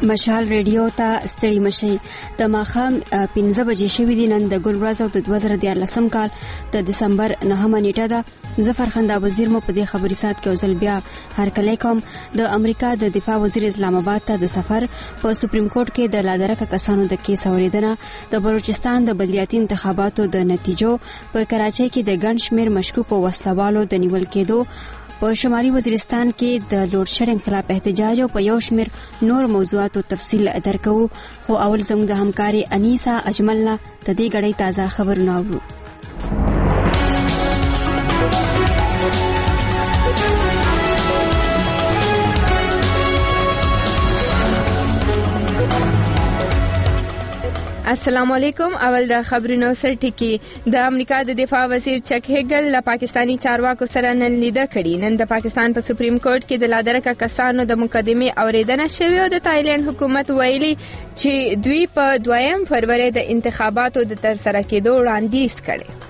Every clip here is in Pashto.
مشال ریډیو ته ستړي مشي. د ماښام 15 بجې شوې دي. نن د ګل ورځ او د 2014 کال د دسمبر 9 نیټه ده. زه فرخنده وزیر مو په دې خبري سات کې وزل بیا هرکلی کوم. د امریکا د دفاع وزیر اسلام آباد ته د سفر په سپریم کورټ کې د لادرکه کسانو د کیس اوریدنه، د بلوچستان د بلدیاتي انتخاباتو د نتیجو، په کراچۍ کې د ګڼ شمېر مشکوکو وسلوالو د نیول کېدو، په شمالي وزیرستان کې د لوډ شیډینګ خلاف احتجاج او په یو شمېر نور موضوعاتو تفصیل درکو. خو اول زموږ د همکاري انیسا اجملنا د دې غړې تازه خبرونه اورو. السلام علیکم. اول د خبرونو سر ټکی. د امریکا د دفاع وزیر چک هیګل له پاکستانی چارواکو سره نن لیدنه کړې. نن د پاکستان په سپریم کورټ کې د لادرکه کسانو د مقدمې اوریدنه شوې او د تایلند حکومت ویلي چې دوی په 2 فروری د انتخاباتو د ترسره کېدو وړاندیز کړي.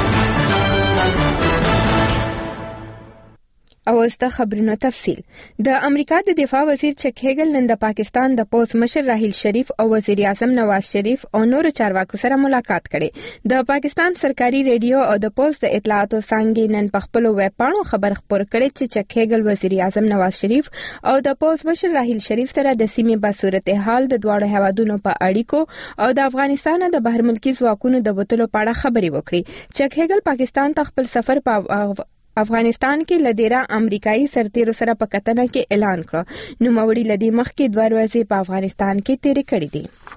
او است خبرونو تفصیل. د امریکا د دفاع وزیر چک هیګل نن د پاکستان د پوز مشر راحیل شریف او وزیر اعظم نواز شریف او نور چارواکو سره ملاقات کړي. د پاکستان سرکاري ریډیو او د پوز د اطلاعاتو څنګه نن په خپل ویب پاڼو خبر خپور کړي چې چک هیګل وزیر اعظم نواز شریف او د پوز مشر راحیل شریف سره د سیمې په صورتحال د دواړو هیوادونو په اړیکو او د افغانستان د بهر ملکی ځواکونو د بوتلو په اړه خبري وکړي. چک هیګل پاکستان ته خپل سفر په افغانستان کې لدیرا امریکایي سرتیرو سره په کتنه کې اعلان کړ. نو موري لدی مخ کې 2 ورځې په افغانستان کې تیرې کړې دي.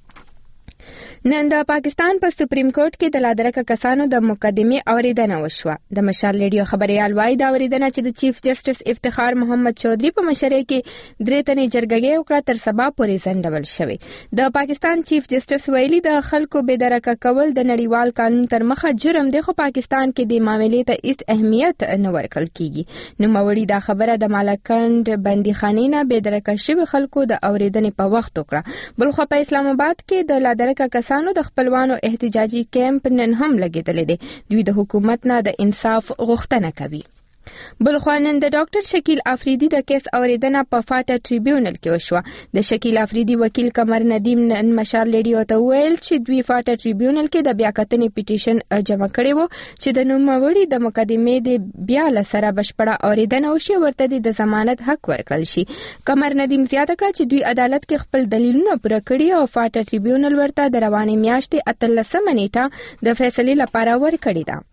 نن د پاکستان په سپریم کورټ کې د لادرکه کسانو د مقدمې اوریدنه وشوه. د مشال ریډیو خبريال وايي د اوریدنه چې د چیف جسټس افتخار محمد چودھری په مشرۍ کې 3 تنې جرګې وکړه تر سبا پورې ځنډول شوې. د پاکستان چیف جسټس ویلي د خلکو بېدرکه کول د نړیوال قانون تر مخه جرم دی، خو پاکستان کې د معاملې ته هیڅ اهمیت نه ورکړل کیږي. نو موري دا خبره د مالکند بندیخانې نه بېدرکه شوي خلکو د اوریدنې په وخت وکړه. بلخو په اسلام آباد کې د لادرکه کسانو د خپلوانو احتجاجي کیمپ نن هم لګیدل دي. دوی د حکومت نه د انصاف غوښتنه کوي. بلخو نن د ډاکټر شکیل افریدي د کیس اوریدنه په فاټا ټریبیونل کې وشوه. د شکیل افریدي وکیل قمر ندیم نن مشال ریډیو ته ویل چې دوی فاټا ټریبیونل کې د بیاکتنې پیټیشن جمع کړی وو چې د نوموړي د مقدمې د بیا لسره بشپړه اوریدنه وشي ورته د ضمانت حق ورکړل شي. قمر ندیم زیاته کړه چې دوی عدالت کې خپل دلیلونه پوره کړي او فاټا ټریبیونل ورته د روانې میاشتې 18 نیټه د فیصلې لپاره ورکړی ده.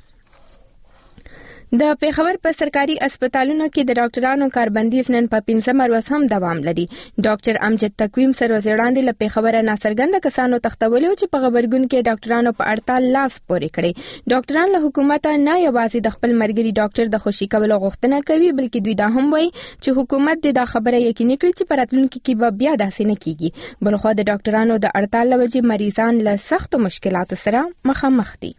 د پیښور په سرکاري اسپیټالونو کې د ډاکټرانو کاربندیز نن په 15 ورځ هم دوام لري. ډاکټر امجد تقویم سره وزیراندې له پیښور ناڅرګنده کسانو تختولو چې په خبرګون کې ډاکټرانو په اړتال لاس پورې کړي. ډاکټران له حکومت نه یوازې د خپل مرګري ډاکټر د خوشي کولو غوښتنه کوي، بلکې دوی دا هم وایي چې حکومت د خبره یقیني کړي چې پراتلونکو کې به بیا داسې نه کیږي. بلخو د ډاکټرانو د اړتال لوجې مریضان له سخت مشکلاتو سره مخامخ دي.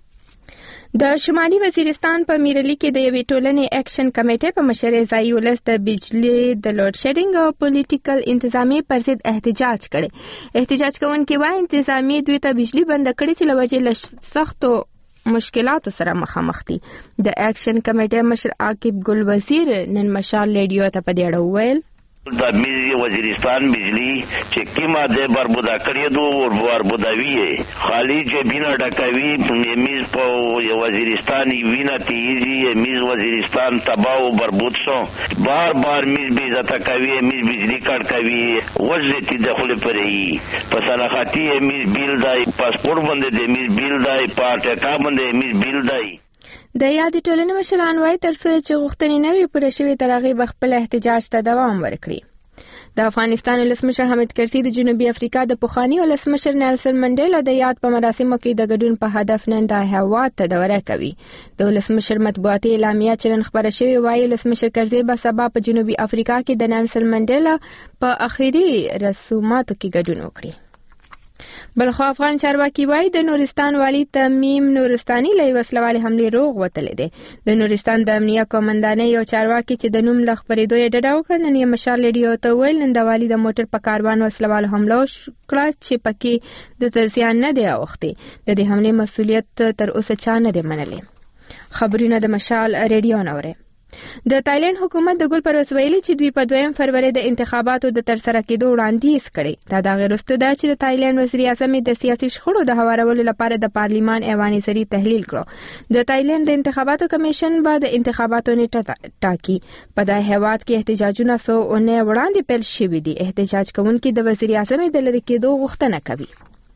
د شمالي وزیرستان په میرلی کې د یوې ټولنې اکشن کمیټې په مشرۍ ځایي ولس د بجلی د لوډ شیډینګ او پولیټیکل انتظامیې پر ضد احتجاج کړي. احتجاج کوونکي وايي انتظامیې دوی ته بجلی بند کړي چې له وجې له سختو مشکلاتو سره مخامخ دي. د اکشن کمیټې مشر عاقب ګل وزیر نن مشال ریډیو ته په دې اړه وویل د میز وزیرستان بجلی چې کیما د بربودا کړی دو او بربوداوی خالی چې بینا ډکوي میز په وزیرستان وینا تیزی میز وزیرستان تباہ او بربود شو بار بار میز بے عزت کوي میز بجلی کټ کوي وجه تدخل پرې په صلاحاتي میز بیل دای پاسپورت باندې د میز بیل دای پاټکا باندې میز بیل دای. د یادې ټولنې مشران وايي تر څو چې غوښتنې نه وي پوره شوې تر هغې به خپل احتجاج ته دوام ورکړي. د افغانستان ولسمشر حامد کرزي د جنوبي افریقا د پخواني ولسمشر نیلسن منډیلا د یاد په مراسمو کې د ګډون په هدف نن د هیواد ته دوره کوي. د ولسمشر مطبوعاتي اعلامیه چې نن خپره شوې وايي ولسمشر کرزي به سبا په جنوبي افریقا کې د نیلسن منډیلا په اخري رسوماتو کې ګډون وکړي. بلخو افغان چارواکي وايي د نورستان والی تمیم نورستاني له وسلوالې حملې روغ وتلی دی. د نورستان د امنیه قومندانۍ یو چارواکي چې د نوم له خپرېدو یې ډډه وکړه نن یې مشال ریډیو ته وویل نن د والي د موټر په کاروان وسلوالو حمله وکړه چې پکې د زیان نه دی اوښتی. د دې حملې مسؤلیت تر اوسه چا نه دی منلی. خبرونه د مشال ریډیو نه اوري. د تایلند حکومت د ګل پروس ویلي چې دوی په 2 فروری د انتخاباتو د ترسره کېدو وړاندیز کړي. دا د غیرسته ده چې د تایلند وزیر اعظم د سیاسي شخړو د هوارولو لپاره د پارلیمان ایواني سری تحلیل کړو. د تایلند د انتخاباتو کمیشن به د انتخاباتو نیټه ټاکي. په دغه هیواد کې احتجاجونه وړاندې پیل شوي دي. احتجاج کوونکي د وزیر اعظم د لری کېدو غوښتنه کوي.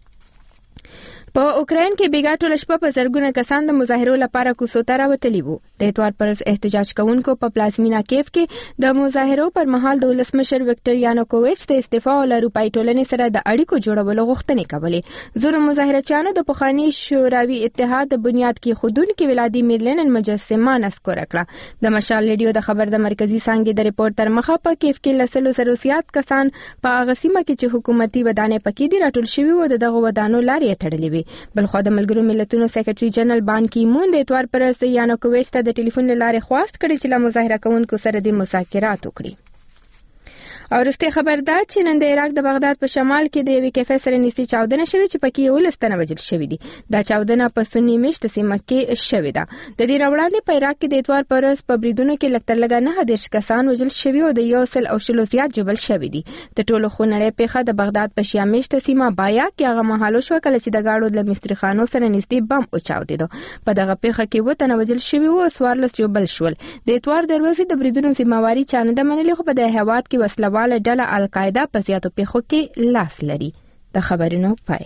په اوکراین کې بیګا ټوله شپه په زرګونه کسان د مظاهرو لپاره کوڅو ته راوتلي وو. د اتوار پر احتجاج کوونکو په پلازمینا کیف کې د مظاهرو پر مهال د ولسمشر وکټر یانوکوویچ د استعفا او اروپای ټولنې سره د اړیکو جوړولو غوښتنې کولې. زورو مظاهرچیانو د پخوانی شوروي اتحاد د بنیاد کې خودونکو ولادیمیر لینن مجسمه نسکور کړه. د مشال ریډیو د خبر د مرکزی څنګه د ریپورت تر مخه په کیف کې لسلو زروسیات کسان په هغه سیمه کې چې حکومتي ودانې پکې دي راټول شوي وو. دغه ودانو لارې تړلې وي. بلخو د ملګرو ملتونو سیکریټري جنرال بان کی مون د اتوار پر یانوکوویچ ته د ټلیفون لارې خواست کړي چې له مظاهره کوونکو سره د مذاکرات وکړي. او رسته خبر ده چې نن د عراق د بغداد په شمال کې د یوې کیفې سره نيسي چاودنه شوې چې پکې 11 تنه وژل شوي دي. دا چاودنه په سنی مشت سیمه کې شوې ده. د دې وړاندې په عراق کې د اتوار پر ورځ په بریدونو کې لکتر لګا نه د کسان وژل شوي او د 100 زیات جبل شوي دي. د ټولو خونړې پیښه د بغداد په شیا مشت سیمه بایا کې هغه مهالو شو کله چې د گاډو د مستری خانو سره نږدې بم او چاودیدو. په دغه پیښه کې 2 تنه وژل شوي او 14 جبل شول. د اتوار دروازې د بریدونو ذمہواری چانه د منلې خو په د هواد کې وسلواله ډله قاعده په زیاتو پیښو کې لاس لري. د خبرونو پای.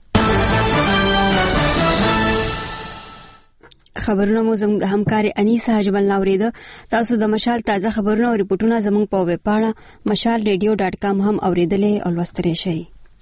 خبرونه مو زموږ همکار انیسه حجبل ناوریده. تاسو د مشال تازه خبرونه او ریپورتونه زموږ په ویب پاڼه mashalradio.com هم اوریدلې او لوستلی شئ.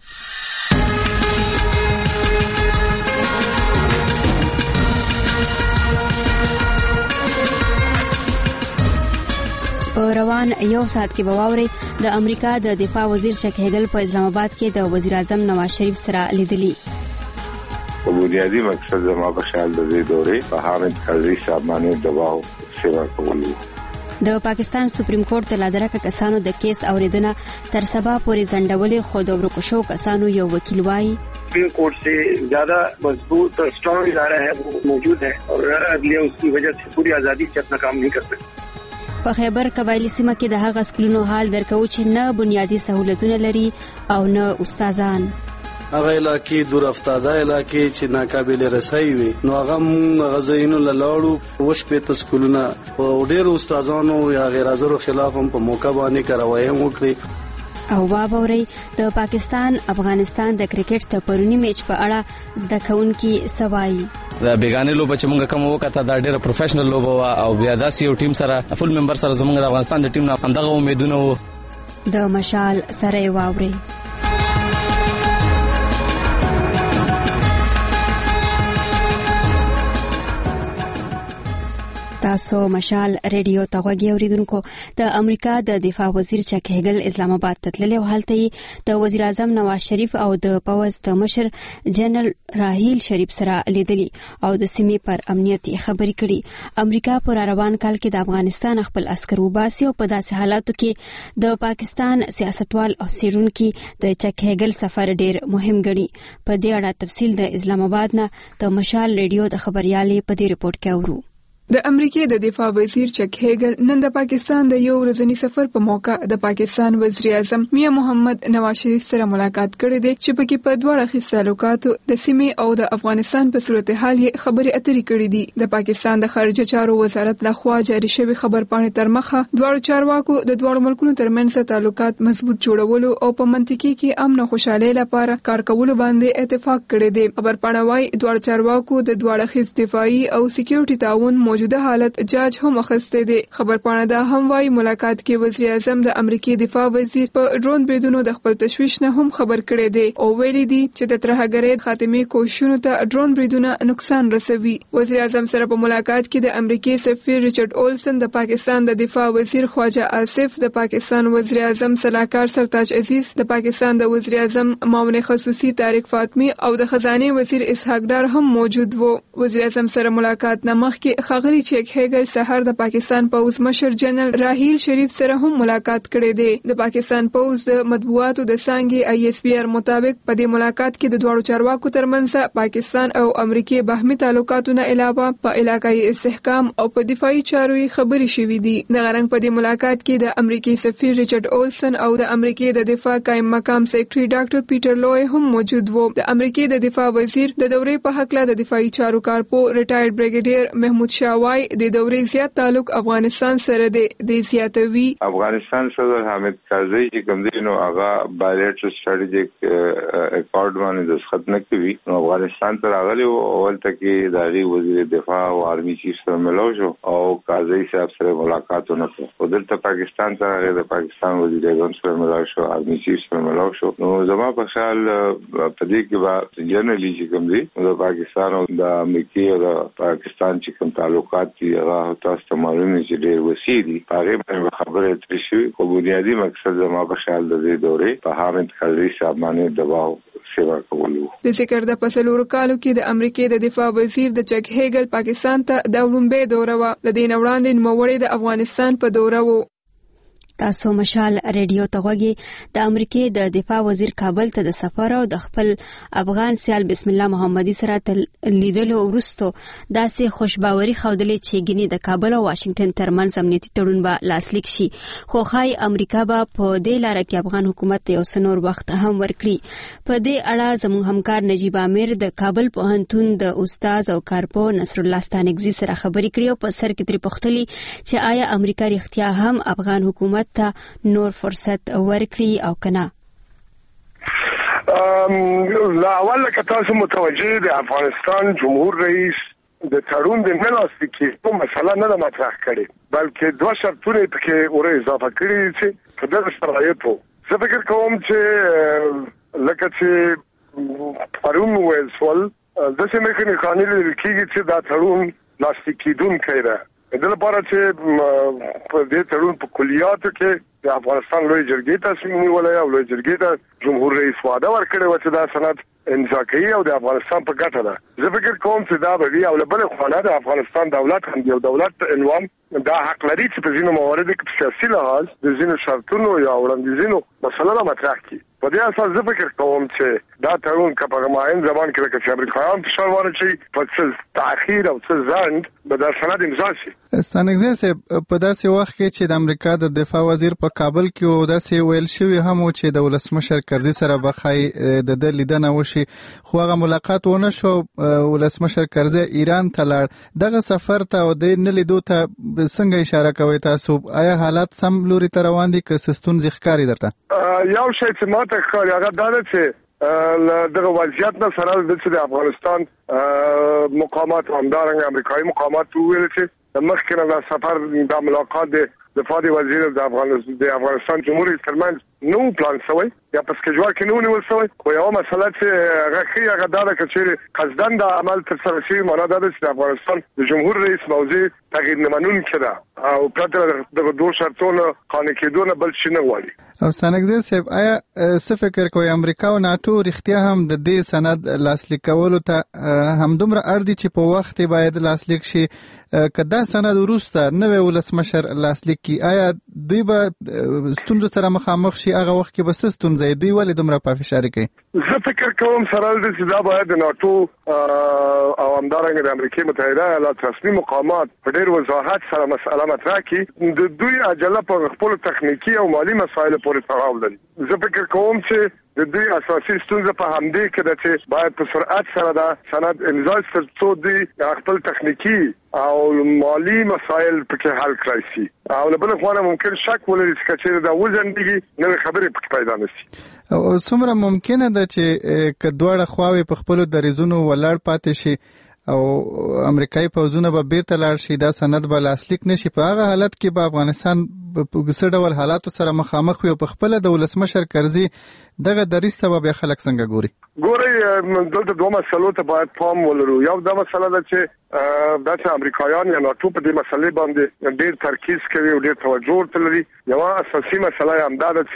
روان یو ساعت کې بواوري د امریکا د دفاع وزیر چک هیګل په اسلام آباد کې د وزیر اعظم نواز شریف سره لیدلی. بنیادی مقصد زما په خیال د دې دورې په حامد کرزي صاحبانه دباو سیوا کول. د پاکستان سپریم کورټ د لادرکه کسانو د کیس اوریدنه تر سبا پورې ځنډولې. خو د ورکشو کسانو یو وکیل وایي سپریم کورٹ سے زیادہ مضبوط اور اسٹرانگ ادارہ ہے وہ موجود ہے اور اگلے اس کی وجہ سے پوری آزادی سے اپنا کام نہیں کر سکتے. په خیبر قبایلی سیمه کې د هغه سکولونو حال درکو چې نه بنیادی سہولتونه لري او نه استادان. هغه علاقې دور افتاده علاقې چې ناقابل رسایي وي نو هغه غزاینو لاړو وش په تسکولونه او ډېر استادانو یا غیر حاضرو خلاف هم په موقع باندې کاروایی وکړي. او واوري د پاکستان افغانستان د کرکټ ته پرونی میچ په اړه زده کوونکي سوای. دا بیگانه لوبه چې موږ کوم وکړه دا ډېر پروفیشنل لوبه او بیا داسې یو ټیم سره فول ممبر سره زموږ د افغانستان د ټیم نه همدغه امیدونه وو. د مشال سره واوري. تاسو مشال ریډیو ته غوږی اوریدونکو. د امریکا د دفاع وزیر چک هیګل اسلام آباد ته تللی او هلته د وزیر اعظم نواز شریف او د پوز د مشر جنرال راهیل شریف سره لیدلی او د سیمې پر امنیت خبرې کړي. امریکا پر روان کال کې د افغانستان خپل عسكر وباسي او په داسې حالاتو کې د پاکستان سیاستوال او سیرونکو د چک هیګل سفر ډیر مهم ګڼي. په دې اړه تفصیل د اسلام آباد نه د مشال ریډیو د خبريالي په دې ریپورت کې اورو. د امریکای د دفاع وزیر چک هیګل نن د پاکستان د یو ورځنی سفر په موقع د پاکستان وزیر اعظم میا محمد نواز شریف سره ملاقات کړې ده چې په کې په دوه اړخیز تعلقاتو د سیمې او د افغانستان په صورتحال یې خبرې اترې کړې دي. د پاکستان د خارجه چارو وزارت لخوا جاری شوی خبر پاڼې تر مخه دواړو چارواکو د دواړو ملکونو ترمنځ تعلقات مضبوط جوړولو او په منطقي کې امن او خوشحالي لپاره کار کولو باندې اتفاق کړی دی. خبر پاڼه وايي دواړو چارواکو د دواړو اړخیز دفاعي او سکیورټي تعاون موجوده حالت جاج هم اخسته دي. خبر پاڼه دا هم وايي ملاقات کې وزیر اعظم د امریکای دفاع وزیر په ډرون بریدونو د خپل تشویش نه هم خبر کړی دی او ویلي دي چې د ترهګرۍ خاتمه کوششونو ته ډرون بریدونه نقصان رسوي. وزیر اعظم سره په ملاقات کې د امریکای سفیر ریچارډ اولسن، د پاکستان د دفاع وزیر خواجه آصف، د پاکستان وزیر اعظم صلاحکار سرتاج عزیز، د پاکستان د وزیر اعظم معاون خصوصي طارق فاطمی او د خزانه وزیر اسحاق ډار هم موجود وو. وزیر اعظم سره ملاقات نه مخکې ښاغلي چک هیګل سحر د پاکستان پوز مشر جنرال راحیل شریف سره هم ملاقات کړی دی. د پاکستان پوز د مطبوعاتو د څانګې ISPR مطابق په دې ملاقات کې د دواړو چارواکو ترمنځ پاکستان او امریکای باهمي تعلقاتو نه علاوه په علاقايي استحکام او په دفاعي چارو خبرې شوې دي. د غرنګ په دې ملاقات کې د امریکای سفیر ریچارډ اولسن او د امریکای د دفاع قائم مقام سیکریټري ډاکټر پیټر لوی هم موجود وو. د امریکای د دفاع وزیر د دورې په حق له د دفاعي چارو کارپو ریټایرډ بریګیډیر محمود شاوای د دورې زیات تعلق افغانستان سره د زیاتوي. افغانستان سره حامد کرزی چې کوم دي نو هغه بایلیټرل سټریټیک اکورډ باندې دستخط نه کوي. نو افغانستان ته راغلی او اول کې د وزیر دفاع او آرمي چیف سره ملاو شو او کرزی صاحب سره ملاقات ونه کړ. ودلته پاکستان ته د پاکستان وزیر اعظم سره ملاو شو، آرمي چیف سره ملاو شو. نو زما په خیال په دې کې به جنرالي چې کوم دي د پاکستان او د امریکای او د پاکستان چې کوم تعلقات دي هغه تاسو ته معلومه چې ډېر وسیع دي. هغه باندې خبره ترې شوې. خو بنیادی مقصد زما په خیال د دې دورې په حامد کرزي صاحب باندې دباو سیوا کولو. د ذکر د پسلور کالو کې د امریکای د دفاع وزیر د چک هیګل پاکستان ته د لومبه دوره و. لدین وړاندې نوموړی د افغانستان په دوره و. تاسو مشال ریډیو ته غوږی. د امریکای د دفاع وزیر کابل ته د سفر او د خپل افغان سیال بسم الله محمدي سره لیدلو وروسته داسې خوشباوري خوندلې چې ګینه د کابل او واشنگټن ترمنځ امنیتي تړون به لاسلیک شي. خو خای امریکا به په دې لار کې افغان حکومت یو سنور وخت هم ورکړي. په دې اړه زموږ همکار نجیب عامر د کابل پوهنتون د استاد او کارپو نصر الله ستانګزي سره خبرې کړې او په سر کې تر پختلي چې آیا امریکا رښتیا هم افغان حکومت ته نور فرصت ورکړي او کنه. لا اول که تاسو متوجه د افغانستان جمهور رئیس د تړون د نه لاسلیک کېدو مسله نه مطرح کړي، بلکې دوه شرطونه پکې ور اضافه کړي چې په دغه شرایطو زه فکر کوم چې لکه چې پرون ویل د سیمه قانوني لیکيږي چې دا تړون لاسلیک کېدونکی دی. د لپاره چې په دې تړون په کلیاتو کې د افغانستان لوی جرګې تصمیم نیولای او لوی جرګې ته جمهور رئیس وعده ورکړی و چې دا سند امضا کوي او د افغانستان په ګټه ده. زه فکر کوم چې دا به او بل خانه د افغانستان دولت هم یو دولت عنوان دا حق لري چې په ځینو مواردو کې په سیاسي لحاظ د ځینو شرطونو یا وړاندیزونو مسله مطرح کړي. په دې اساس زه فکر کوم چې دا تړون که په ماین زبان کې لکه چې امریکایان فشار واچوي په څه تاخير او څه ځنډ به دا سند امضا شي. ستانګزي صاحب په داسې وخت کې چې د امریکا د دفاع وزیر په کابل کې و داسې ویل شوی هم چې د ولسمشر کرزي سره بخای د لیدنه وشي، خو هغه ملاقات ونه شو. ولسمشر کرزي ایران ته لاړ. دغه سفر ته او د نه لیدو ته څنګه اشاره کوي تاسو؟ آیا حالات سم لوري ته روان دي که سستون ځخکاری درته؟ یو شی چې ماته ښکاري هغه دا ده چې دغه وضعیت نه سره د افغانستان مقامات همدارنګه امریکایي مقامات ویل چې مخکې نه سفر د ملاقات د فادي وزیر د افغانستان جمهوریت ترمنځ نو پلان شوی یا په سکیجوال کې نو نیول شوی. خو یو مسله چې هغه دا ده چې قصدن د عمل تر سره شي معنا دا ده چې افغانستان د جمهور رئیس موضوع تغییر نمنونکې ده او پرته د دوه شرطونو قانع کېدو بل شي نه غواړي. او ستانګزي صاحب آیا څه فکر کوي امریکا او ناتو رښتیا هم د دې سند لاسلیک کولو ته همدومره اړ دي چې په وخت باید لاسلیک شي؟ کدا سند وروسته نوې ولسمشر لاسلیک کی آیا دوی به ستونزو سره مخامخ شي؟ هغه وخت کې به ستونزې دوی ولې دومره په فشار کې؟ زه فکر کوم سره د چې دا باید د ناتو او همدارنګه د امریکای متحده ایالات رسمي مقامات په ډېر وضاحت سره مسله مطرح کړي. د دوی عجله په خپل تخنیکی او مالی مسایل پورې تړاو لري. زه فکر کوم چې د دوی اساسي ستونزه په همدې کې ده چې باید په سرعت سره دا سند امضا شي ترڅو دوی خپل تخنیکی او مالی مسایل پکې حل کړی شي. او له بل خوا ممکن شک ولري چې کچېره دا وزندګي نوې خبرې پکې پیدا نشي. او څومره ممکنه ده چې کډوړه خواوې په خپل دریزونو ولاړ پاتې شي او امریکایي پوځونه به بیرته لاړ شي، دا سند به لاسلیک نشي؟ په هغه حالت کې به افغانستان په څه ډول حالاتو سره مخامخ وي او په خپل د ولسمشر کرزي دغه دریسته به خلک څنګه ګوري؟ ګوري دلته دوه مسلو ته باید پام ولرو. یو دا مسله ده چې دا چې امریکایان یا ناتو په دې مسلې باندې ډېر ترکیز کوي او ډېر توجه ورته لري. یو اساسي مسله هم دا ده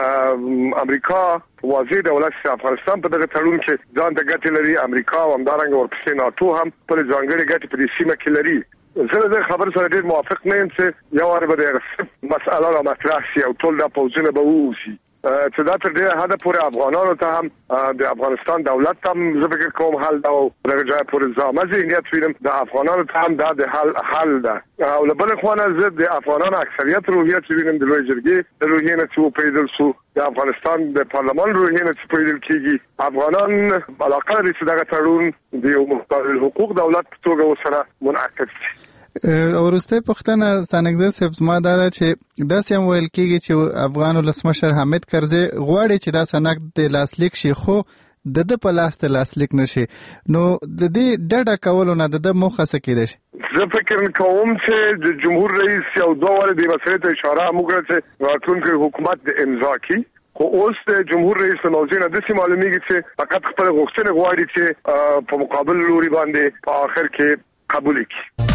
چې امریکا واضح دولت چې افغانستان په دغه تړون کې ځان د ګټې لري. امریکا او همدارنګه ورپسې ناتو هم په ځانګړي ګټې په دې سیمه کې لري. زه د خبر سره ډیر موافق نه یم چې یو اړ به مسأله را مطرح شي او ټول د پوزونه به ووسی چې دا تر ډیره حد پورې افغانانو ته هم د افغانستان دولت ته هم زه فکر کوم حل دا او دغه ځای پورې زامه ذهنیت وینم د افغانانو ته هم دا د حل ده او له بل خوا نه زه د افغانانو اکثریت روحیه چې وینم د لوی جرګې د روحیې نه چې پیدل شو د افغانستان د پارلمان روحیې نه چې پیدل کیږي افغانان علاقه لري چې دغه تړون د یو مقابل حقوق دولت په توګه وسره منعکس شي. ورسته پښتنه ستانګزه صاحب زما دا چې داسې هم ویل کېږي چې افغان ولسمشر حامد کرزي غواړي چې دا سند د لاسلیک شي خو د په لاس ته لاسلیک نشي نو د دې ډډه کولو نه د موخه څه کېدای شي؟ زه فکر کوم چې د جمهور رئیس یو دوه واره د مسلې ته اشاره وکړه چې راتلونکي حکومت د امضا کی خو اوس د جمهور رئیس موضوع نه د سیمه معلومیږي چې فقط خپل غوښتنه غواړي چې په مقابل لوري باندې په آخر کې قبول کړي.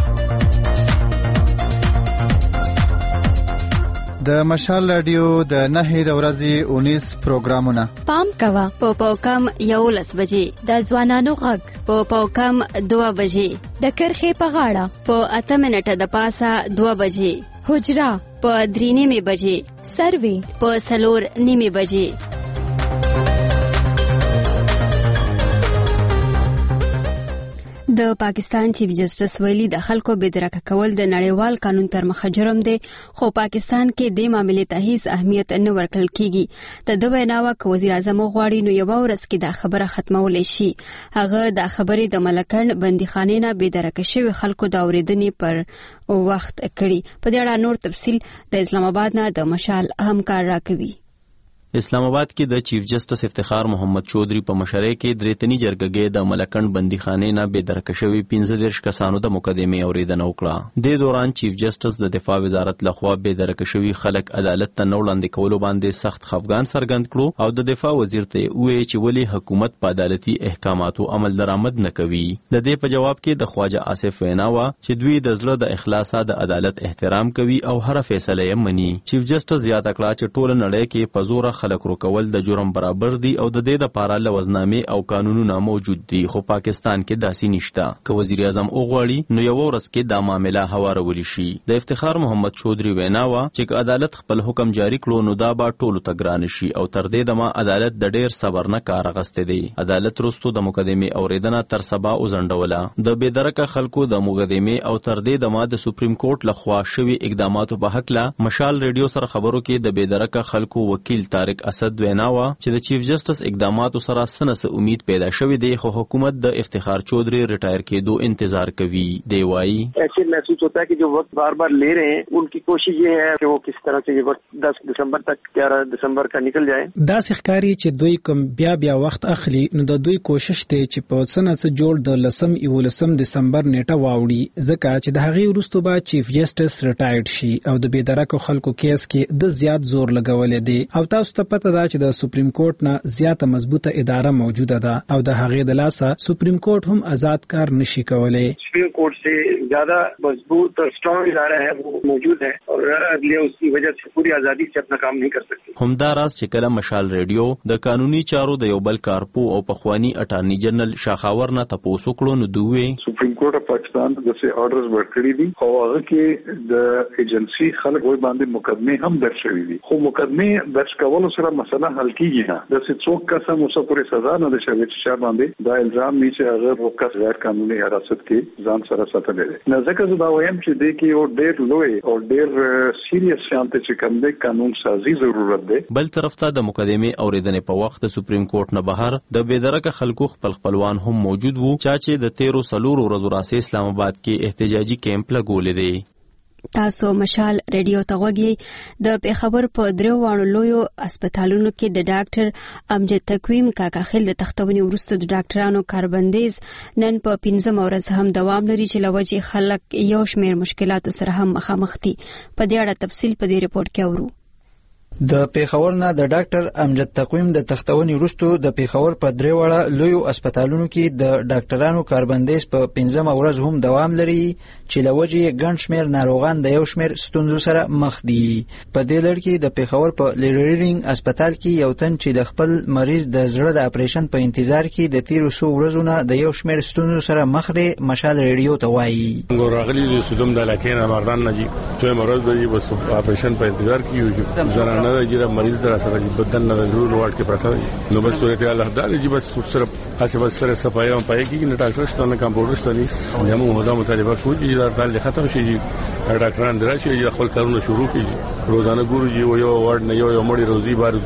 د مشال رادیو د 9 د ورځې 19 پروګرامونه پام کوا په پاوکم 11 بجې د ځوانانو غږ په پاوکم 2 بجې د کرخې په غاړه په 8 منټه د پاسه 2 بجې حجرا په 3:30 بجې سروي په 4:30 بجې. د پاکستان چیف جسټس ویلي د خلکو بېدرکه کول د نړیوال قانون تر مخه جرم دی خو پاکستان کې د معاملې ته هیڅ اهمیت نه ورکړل کیږي. د ویناوه ک وزیر اعظم غواړي نو یو ورځ کې دا خبره ختمول شي. هغه د خبرې د ملکند بندیخانې نه بېدرکه شوی خلکو د اوریدنې پر وخت کړي. په دې اړه نور تفصیل د اسلام آباد نه د مشال همکار راکوي. اسلام آباد کې د چیف جسټس افتخار محمد چودھری په مشرۍ کې درېتنی جرګې د ملکند بندیخانې نه بېدرکه شوي 15 کسانو د مقدمې اوریدنه وکړه. د دوران چیف جسټس د دفاع وزارت لخوا بېدرکه شوي خلک عدالت ته نه وړاندې کولو باندې سخت خفګان څرګند کړو او د دفاع وزیر ته وویل چې ولې حکومت په عدالتي احکاماتو عمل درآمد نه کوي. د دې په جواب کې د خواجه آصف ویناوه چې دوی د زړه د اخلاصه د عدالت احترام کوي او هر فیصله یې مني. چیف جسټس زیاته کړه چې ټول نړۍ کې په زور خلک روکول د جرم برابر دي او د دې لپاره لوزنامې او قانونونه موجود دي خو پاکستان کې داسې نشته. که وزیر اعظم وغواړي نو یو ورځ کې دا معامله هوارول شي. د افتخار محمد چودھری ویناوه چې عدالت خپل حکم جاری کړو نو دا به ټولو ته ګران شي او تر دې دمه عدالت د ډیر صبر نه کار اخیستی دی. عدالت وروسته د مقدمې اوریدنه تر سبا وزنډوله. د بېدرکه خلکو د مقدمې او تر دې دمه د سپریم کورټ لخوا شوي اقداماتو په حق له مشال ریډیو سره خبرو کې د بېدرکه خلکو وکیل طارق اسد ویناوه چې د چیف جسټس اقداماتو سره سنه امید پیدا شوی دی خو حکومت د افتخار چودھری ریٹائر کېدو انتظار کوي. دی وایي ایسے محسوس ہوتا ہے کہ جو وقت بار بار لے رہے ہیں ان کی کوشش یہ ہے کہ وہ کس طرح سے یہ وقت 10 دسمبر تک 11 دسمبر کا نکل جائے. دا ښکاری چې دوی کوم بیا وخت اخلي نو د دوی کوشش دی چې په سنه جوړ د 11 دسمبر نیټه واوړي ځکه چې د هغې وروسته به چیف جسټس ریټایرډ شي او د بېدرکو خلکو کیس کې د زیات زور لګولې دی او تاسو ته پته ده چې د سپریم کورټ نه زیاته مضبوطه اداره موجوده ده او د هغې د لاسه سپریم کورټ هم آزاد کار نشي کولای. سپریم کورٹ سے زیادہ مضبوط اور اسٹرانگ ادارہ ہے وہ موجود ہے اور عدلیہ اس کی وجہ سے پوری آزادی سے اپنا کام نہیں کر سکتی. همدا راز چې کله مشال ریډیو د قانوني چارو د یو بل کارپو او پخوانی اټارنی جنرال شاخاور نه تاسو کړو نو دوی سپریم کورټ اف پاکستان دغه آرډرز ورکړي دي او هغه کې د ایجنسی خلک وای باندې مقدمه هم درج شوی دي خو مقدمه درج کولو سره مسله حل کیږي نه. د څوک قسم اوسه پورې سزا نه ده شوی چې باندې دا الزام نه چې هغه وکړ غیر قانوني حراست کې ځان سره ساتل دي. نه ځکه زه دا وایم چې د کې یو ډېر لوی او ډېر سیریس شانته چې کوم د قانون سازي ضرورت ده. بل طرف ته د مقدمې اوریدنې په وخت د سپریم کورټ نه بهر د بېدرکه خلکو خپلوان هم موجود وو چې د 13 ورځو راځي اسلام آباد کې احتجاجي کیمپ لګولې دي. تاسو مشال ریډیو ته وګورئ. د پیښور په دروازو لویو هسپتالونو کې د ډاکټر امجد تقویم کاکا خیل د تختونې وروسته د ډاکټرانو کاربندیز نن په 15 ورځ هم دوام لري چې لوجه خلک یو شمېر مشکلاتو سره هم مخامخ دي. په دې اړه تفصیل په دې ریپورت کې اورو. د پیښور نه د ډاکټر امجد تقویم د تختونې وروسته د پیښور په درې وړه لویو هسپتالونو کې د ډاکټرانو کاربندیز په 15مه ورځ هم دوام لري چې له وجې ګڼ شمېر ناروغان د یو شمېر ستونزو سره مخ دي. په دې لړ کې د پیښور په لیډرینګ هسپتال کې یو تن چې د خپل مریض د زړه د اپریشن په انتظار کې د تیرو څو ورځو نه د یو شمېر ستونزو سره مخ دی مشال ریډیو ته وایي. راغلي د سودم د علاقې نه مردان نه جی څو مرز دی بس اپریشن په انتظار کې یو زنانه د مریض در سره بدن نه ضرور وړ کې پراته نو بس صورت الله تعالی جی بس صرف اسه بس سره صفائی هم پای کې نه ډاکټر ستنه کمپاوډر ستنی همو هدا مطالبه کوي چې دا تعالی ختم شي ډاکټران درشي خپل کارونه شروع کړي روزانه ګورو جی یو ورډ نه یو مړی روزي بار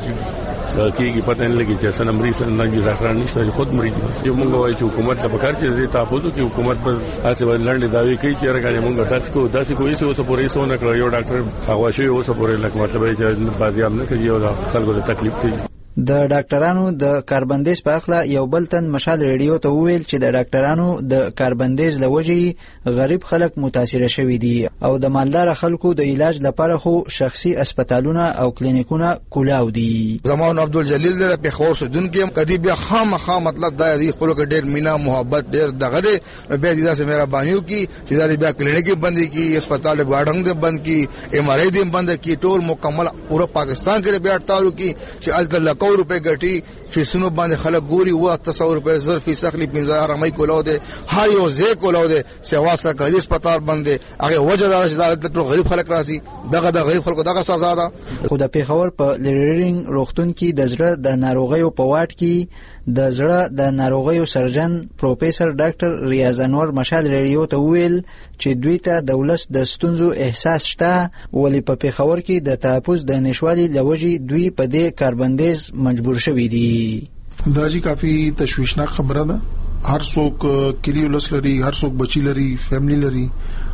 کیږي پته نه لګي چې سن مریض نه جی ډاکټران نشته خود مریض یو مونږ وایو چې حکومت ته پکار چې تاسو ته حکومت بس اسه ولنډ داوی کوي چې راغلی مونږ تاسو کوی څه اوسه پورې سونه کړو یو ډاکټر هغه شوی اوسه پورې لکه مطلب چې بازیام نه کوي او دا خلکو ته تکلیف کوي. د ډاکټرانو د کاربندیز په اخلا یو بل تن مشال ریډیو ته وویل چې د ډاکټرانو د کاربندیز لوجې غریب خلک متاثر شوي دي او د مالدار خلکو د علاج لپاره خو شخصي هسپتالونه او کلینیکونه کولاو دي. زمان عبدالجلیل د پیښور سودون کې کدی بیا خامخا مطلب دا دی خلکو کې ډېر مینا محبت ډېر دغه دی به دې سره مهرباني وکي چې دا بیا کلینیک بند کی هسپتال ګاډنګ دې بند کی ایم آر آی دې بند کی ټول مکمل پورا پاکستان کې بیا اړتالو کی چې الته روپے گٹی فیسونو باندې خلک ګوري و 300 روپے زر فیس اخلي 15000 رمای کولاو دي هر یو ځای کولاو دي سیوا سره کلی هسپتال باندې هغه وجه دا چې غریب خلک راسي دغه د غریب خلکو دغه سزا ده. خو د پیښور په لیډرینګ روغتون کې د زړه د ناروغیو په واټ کې د زړه د ناروغیو سرجن پروفیسور ډاکټر ریاض انور مشال ریډیو ته ویل چې دوی ته د ولس د ستونزو احساس شته ولی په پیښور کې د تحفظ د نشوالي لوجې دوی په دې کاربندیز مجبور شوي دي. دا جی کافی تشویشناک خبره ده. هر څوک کلی ولس لري هر څوک بچی لري فیملی لري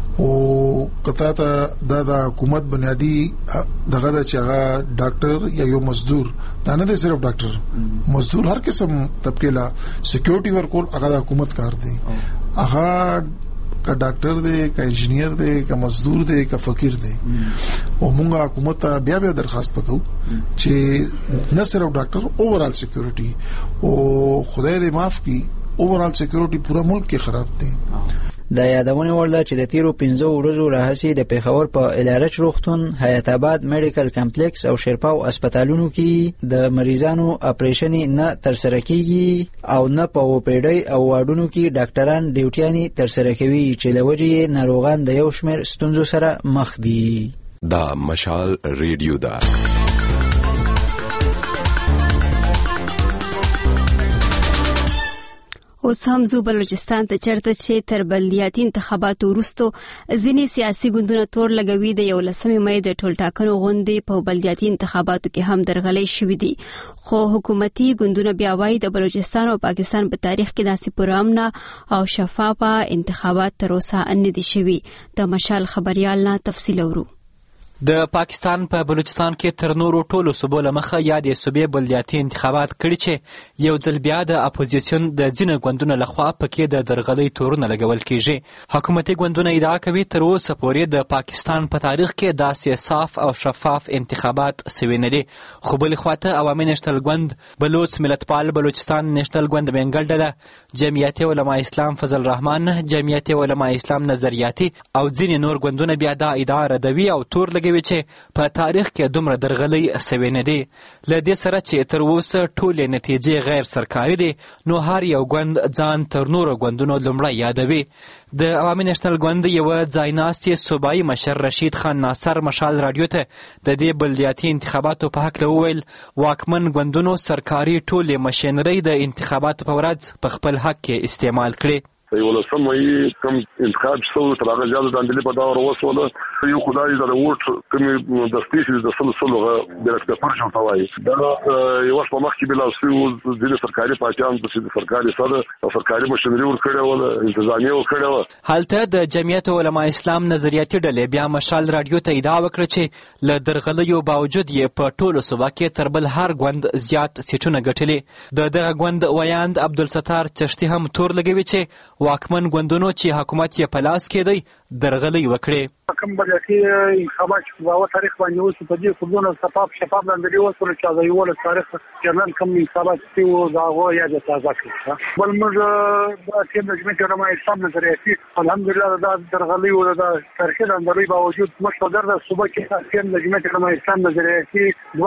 او کته ته د حکومت بنیادی دغه د چا ډاکټر یا یو مزدور دا نه دی صرف ډاکټر مزدور هر قسم طبقه لا سکیورټي ورکول هغه د حکومت کار دی. هغه کا ډاکټر دی کا انجینیر دی کا مزدور دی کا فقیر دی او موږ حکومت ته بیا درخواست وکړو چې نه صرف ډاکټر اوورال سکیورټي او خدای دې معاف کړي اوورال سکیورټي پورا ملک کې خراب دی. د یادونه ورله چې د تیرو 15 ورځو راهسي د پیښور په الارچ روغتون، حیات آباد میډیکل کمپلیکس او شیرپاو هسپتالونو کې د مریضانو اپریشن نه ترسره کیږي او نه په اوپیډي او واډونو کې ډاکټران ډیوټیاني ترسره کوي چې لوجې ناروغان د یو شمېر ستونزو سره مخ دي. دا مشال ریډیو دا اوس هم زو بلوچستان ته چرته چې تر بلدیاتي انتخاباتو وروسته ځینې سیاسي ګوندونه تور لګوي د 11 مې د ټولټاکنو غونډې په بلدیاتي انتخاباتو کې هم درغلي شوې دي. خو حکومتي ګوندونه بیا وايي د بلوچستان او پاکستان په تاریخ کې داسې پرامنه او شفافه انتخابات تر اوسه نه دي شوي. د مشال خبريال نه تفصیل اورو. د پاکستان په بلوچستان کې تر نورو ټولو صوبو له مخه یا د صوبې بلدیاتي انتخابات کړي چې یو ځل بیا د اپوزیسیون د ځینو ګوندونو لخوا پکې د درغلۍ تورونه لګول کیږي. حکومتي ګوندونه ادعا کوي تر اوسه پورې د پاکستان په تاریخ کې داسې صاف او شفاف انتخابات سوي نه دي. خو بلې خواته عوامي نېشنل ګوند، بلوچ ملتپال بلوچستان نېشنل ګوند بنګل ډله، جمعیت علماء اسلام فضل الرحمن، جمعیت علماء اسلام نظریاتي او ځینې نور ګوندونه بیا دا ادعا ردوي او تور لګوي چې په تاریخ کې دومره درغلۍ سوي نه دي. له دې سره چې تر اوسه ټولې نتیجې غیر سرکاري دي نو هر یو ګوند ځان تر نورو ګوندونو لومړی یادوي. د عوامي نېشنل ګوند یوه ځایناستې صوبایي مشر رشید خان ناصر مشال راډیو ته د دې بلدیاتي انتخاباتو په هکله وویل واکمن ګوندونو سرکاري ټولې مشینرۍ د انتخاباتو په ورځ په خپل حق کې استعمال کړي. یولسم مې کوم انتخاب شو تر هغه ځل د اندلې په دا وروسته یو خدای د ووټ کوم د سپیشل د سلسله د رسپټ شوی دا یو څه مخکې بل اوسو د سرکاري پاچان د سرکاري سره او سرکاري مشورې ورکړه او انتظامیه ورکړه. حالته د جمعیت علماء اسلام نظریاتي ډلې بیا مشال راډیو ته ادعا وکړه چې له درغلیو باوجود یې په ټولو صوبه کې تر بل هر ګوند زیات سیټونه ګټلي. د دغه ګوند ویاند عبدالستار چشتي هم تور لګوي چې واکمن ګوندونو چې حکومت یې په لاس کې دی درغلۍ وکړې. کوم بلکې انتخابات چې په تاریخ باندې اوس په دې خودونو شفاف لاندې وسول چې دا یو له تاریخ جنرال کوم انتخابات چې و دا غو یا د تازه کړ بل موږ د ټیم لجنې رحمه اسلام نظریاتي الحمدلله دا درغلۍ او دا تاریخي لاندې باوجود مشهور د صوبه کې ټیم لجنې رحمه اسلام نظریاتي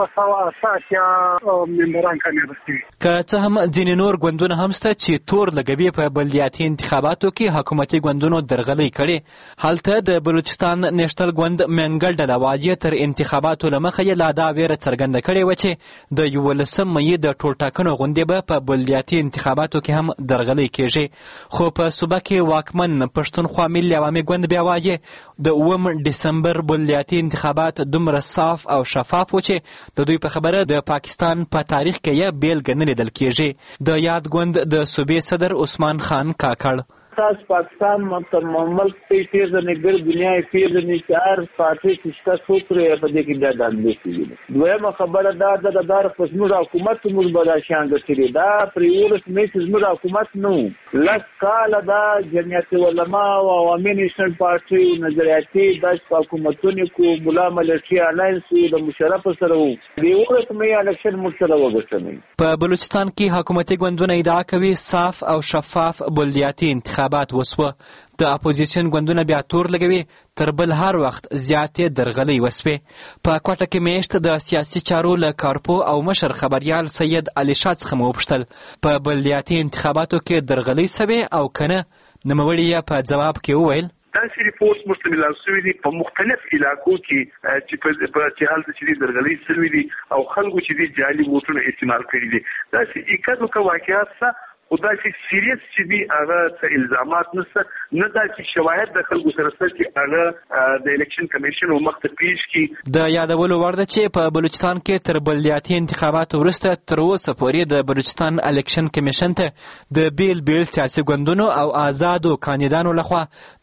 280 ممبران کامیاب شي. که څه هم ځینې نور ګوندونه هم شته چې تور لګوي په بلدیاتي انتخاباتو کې حکومتي ګوندونو درغلۍ کړې. هلته د بلوچستان نیشنل ګوند منګل ډلهوالي تر انتخاباتو له مخه یې لا دا ویره څرګنده کړې وه چې د 11 مې د ټولټاکنو غونډې به په بلدیاتي انتخاباتو کې هم درغلۍ کېږي. خو په صوبه کې واکمن پښتونخوا ملي عوامي ګوند بیا وایي د 9 ډسمبر بلدیاتي انتخابات دومره صاف او شفاف و چې د دوی په خبره د پاکستان په تاریخ کې یې بیلګه نه لیدل کېږي. د یاد ګوند د صوبې صدر عثمان خان کاکړ تاسو پاکستان ملک ته پیژنې ګر دنیا یې پیژنې چې هر پارټي چې شته څوک یې په دې کې دا داندې کېږي. دویمه خبره دا ده د دار په زموږ حکومت موږ به دا شان ګټلې دا پرې ولس مې چې زموږ حکومت نه و لس کاله دا جمعیت علما او عوامي نیشنل پارټي نظریاتي داسې حکومتونه کو ملا ملټي الاینس د مشرف سره و دې ولس مې الیکشن موږ سره وګټلې. په بلوچستان کې حکومتي ګوندونه ادعا کوي صاف او شفاف بلدیاتي انتخابات وسوه. د اپوزیشن ګوندونه بیا تور لګوي تر بل هر وخت زیاتې درغلۍ وسوې. په کوټه کې میشت د سیاسي چارو له کارپو او مشر خبریال سید علي شاه څخه مو وپوښتل په بلدیاتي انتخاباتو کې درغلۍ سوې او که نه. نوموړي یې په ځواب کې وویل داسې ریپورټ مستمل شوی دي په مختلف علاقو کې چې په حالت چې درغلۍ شوی دي او خلکو چې دي جعلي ووټونه استعمال کړي دي. داسې اکدو واقعیات څه خدا چې سیریس چې دي هغه څه الزامات نشته نه دا چې شواهد د خلکو سره سره چې هغه د الیکشن کمیشن او مخته پیش کی. د یادولو وړ ده چې په بلوچستان کې تر بلدیاتي انتخاباتو وروسته تر اوسه پورې د بلوچستان الیکشن کمیشن ته د بیل بیل سیاسي ګوندونو او آزادو کاندیدانو لخوا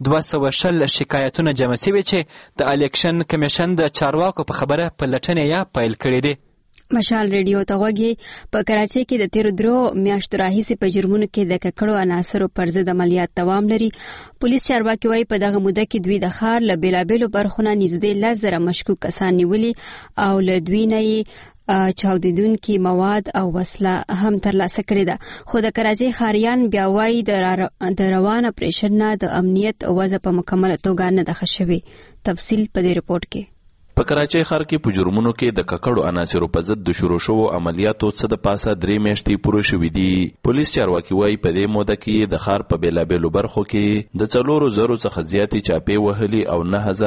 220 شکایتونه جمع شوي چې د الیکشن کمیشن د چارواکو په خبره په لټنې یا پیل کړي دي. مشال ریډیو ته غوږی په کراچۍ کې د تیرو 3 میاشتو راهیسې په جرمونو کې د ککړو عناصرو پر ضد عملیات دوام لري. پولیس چارواکي وایي په دغه موده کې دوی د ښار له بیلابیلو برخو نه نږدې 10,000 مشکوک کسان نیولي او له دوی نه یې چاودیدونکي مواد او وسله هم ترلاسه کړې ده. خو د کراچۍ ښاریان بیا وایي د روان اپریشن نه د امنیت وضع په مکمله توګه نه ده ښه شوې. تفصیل په دې رپورټ کې. په کراچۍ ښار کې په جرمونو کې د ککړو عناصرو په ضد د شروع شوو عملیاتو څه د پاسه 3 میاشتې پوره شوې دي. پولیس چارواکي وایي په دې موده کې د ښار په بیلابیلو برخو کې د 4,000 څخه زیاتې چاپې وهلي او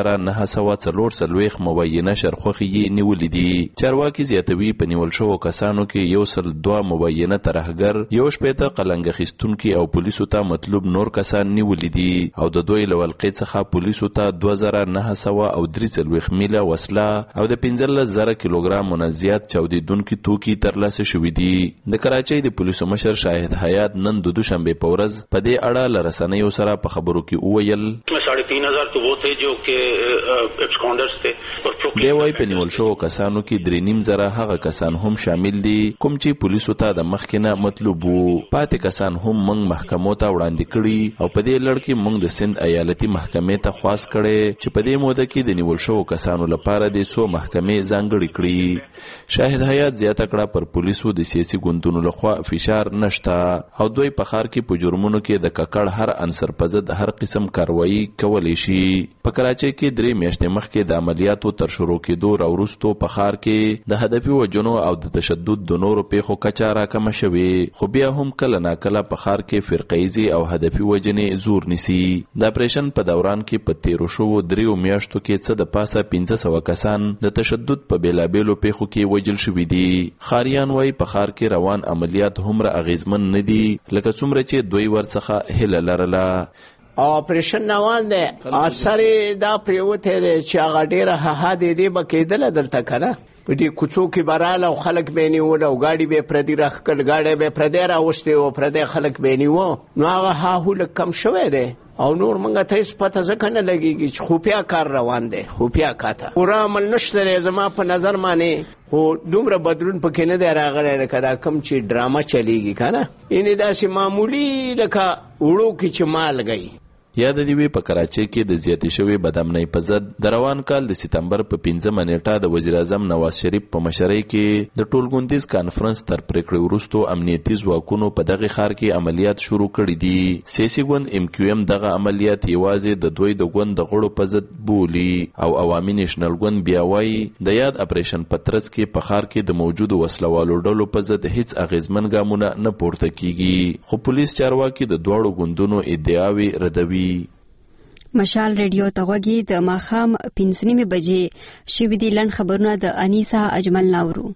9,944 مبینه شرخوخي یې نیولې دي. چارواکي زیاتوي په نیول شوو کسانو کې 102 مبینه ترهګر 1 قلنګ اخیستونکي او پولیسو ته مطلوب نور کسان نیولې دي او د دوی له ولقې څخه پولیسو ته 2,943 میله وسله او د 15,000 کیلوګرام زیات چاودیدونکي توکي ترلاسه شوي دي. د کراچۍ د پولیسو مشر شاهد حیات نن د دوشنبه په ورځ په دې اړه له رسنیو سره په خبرو کې وویل 3,500 تو وہ تھے جو کہ ایبسکانڈرز تھے. دی وایي په نیول شوو کسانو کې 3,500 هغه کسان هم شامل دي کوم چې پولیسو ته د مخکې نه مطلوب وو. پاتې کسان هم موږ محکمو ته وړاندې کړي او په دې لړ کې موږ د سند ایالتي محکمې ته خواست کړي چې په دې موده کې د نیول شوو کسانو لپاره د څو محکمې ځانګړي کړي. شاهد حیات زیاته کړه پر پولیسو د سیاسي ګوندونو لخوا فشار نشته او دوی په ښار کې په جرمونو کې د ککړ هر عنصر په ضد هر قسم کاروایی کولی شي. په کراچۍ کې 3 میاشتې مخکې د عملیاتو تر شروع کېدو راوروسته په ښار کې د هدفي وژنو او د تشدد د نورو پیښو کچه راکمه شوې خو بیا هم کله ناکله په ښار کې فرقه‌ایزي او هدفي وژنې زور نیسي. د اپریشن په دوران کې په تیرو شوو 3 میاشتو کې څه د پاسه 500 کسان د تشدد په بیلابیلو پیښو کې وژل شوي دي. ښاریان وایي په ښار کې روان عملیات هومره اغیزمن نه دي لکه څومره چې دوی ورڅخه هیله لرله. او اپریشن روان دی اثر دا پریوته دی چې هغه ډیره هادي دی بکیدل دلته کنه په دې کوڅو کې براله او خلک به نیول او گاډي به پردي راخکل گاډي به پردي راوستي او پردي خلک به نیو نو هغه هاهول کم شوه دی او نور منګه ته سپته ځکه نه لګيږي چې خفیا کار روان دی خفیا کاته پورا عمل نشته زما په نظر باندې خو دومره بدلون پکې نه دی راغلی لکه دا کم چې ډرامه چلیږي کنه یعنی داسې معمولی لکه وړو کې چې مالګي یاد دی وی په کراچۍ کې د زیاتې شوې بدامنۍ په ضد د روان کال د سپتمبر په 15 نیټه د وزیر اعظم نواز شریف په مشرۍ کې د ټولګوندیز کانفرنس تر پریکړې وروسته امنیتي ځواکونو په دغه ښار کې عملیات شروع کړي دي سیاسي ګوند MQM دغه عملیات یوازې د دوی د ګوند د غړو په ضد بولي او عوامي نېشنل ګوند بیا وایي د یاد اپریشن پترس کې په ښار کې د موجودو وسلوالو ډلو په ضد هیڅ اغیزمن ګامونه نه پورته کیږي خو پولیس چارواکي د دواړو ګوندونو ادعاوې ردوي مشال ریډیو ته غوږی د ماخام 5:30 بجې شوې دي لن خبرونه د انیسا اجمل ناورو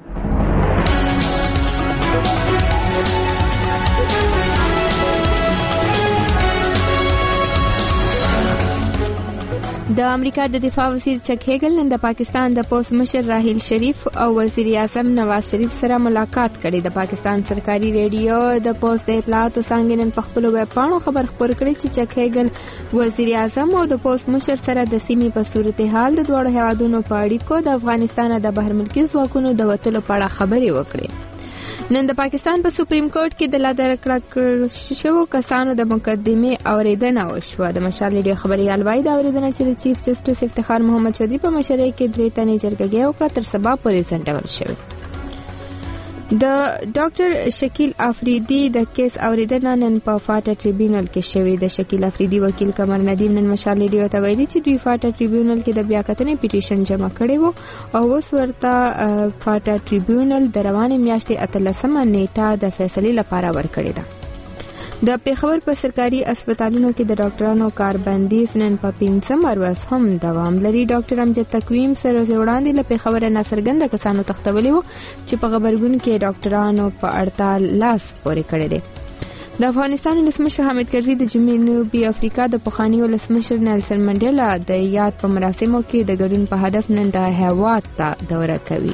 د امریکا د دفاع وزیر چک هیګل نن د پاکستان د پوست مشر راحیل شریف او وزیر اعظم نواز شریف سره ملاقات کړې د پاکستان سرکاري ریډیو د پوست د اطلاعاتو څنګه نن په خپل ویب پاڼو خبر خپور کړی چې چک هیګل وزیر اعظم او د پوست مشر سره د سیمې په صورتحال د دوه هیوادونو په اړیکو د افغانستان د بهر ملکي ځواکونو د وټلو په اړه خبرې وکړې نن د پاکستان په سپریم کورټ کې د لادر کړه شوو کسانو د مقدمې اوریدنه وشوه د مشال ریډیو خبريال وایي د اوریدنه چې د چیف جسټس افتخار محمد چودھری په مشرۍ کې درې تنې جرګې وکړه تر سبا پورې ځنډول شوه د ډاکټر شکیل افریدي د کیس اوریدنه نن په فاټا ټریبیونل کې شوې د شکیل افریدي وکیل قمر ندیم نن مشال ریډیو ته ویلي چې دوی فاټا ټریبیونل کې د بیاکتنې پیټیشن جمع کړی وو او اوس ورته فاټا ټریبیونل د روانې میاشتې 18 نیټه د فیصلې لپاره ورکړې ده د پیښور په سرکاري اسپیټالونو کې د ډاکټرانو کاربندیز نن په 15 ورځ هم دوام لري ډاکټر امجد تقویم سره وړاندې له پیښور نه څرګنده کسانو تختولي وو چې په خبرګون کې ډاکټرانو په 48 لاس پورې کړی دي د افغانستان ولسمشر حامد کرزي د جنوبي افریقا د پخواني ولسمشر نیلسن منډیلا د یاد په مراسمو کې د ګډون په هدف نن د هیواد ته دوره کوي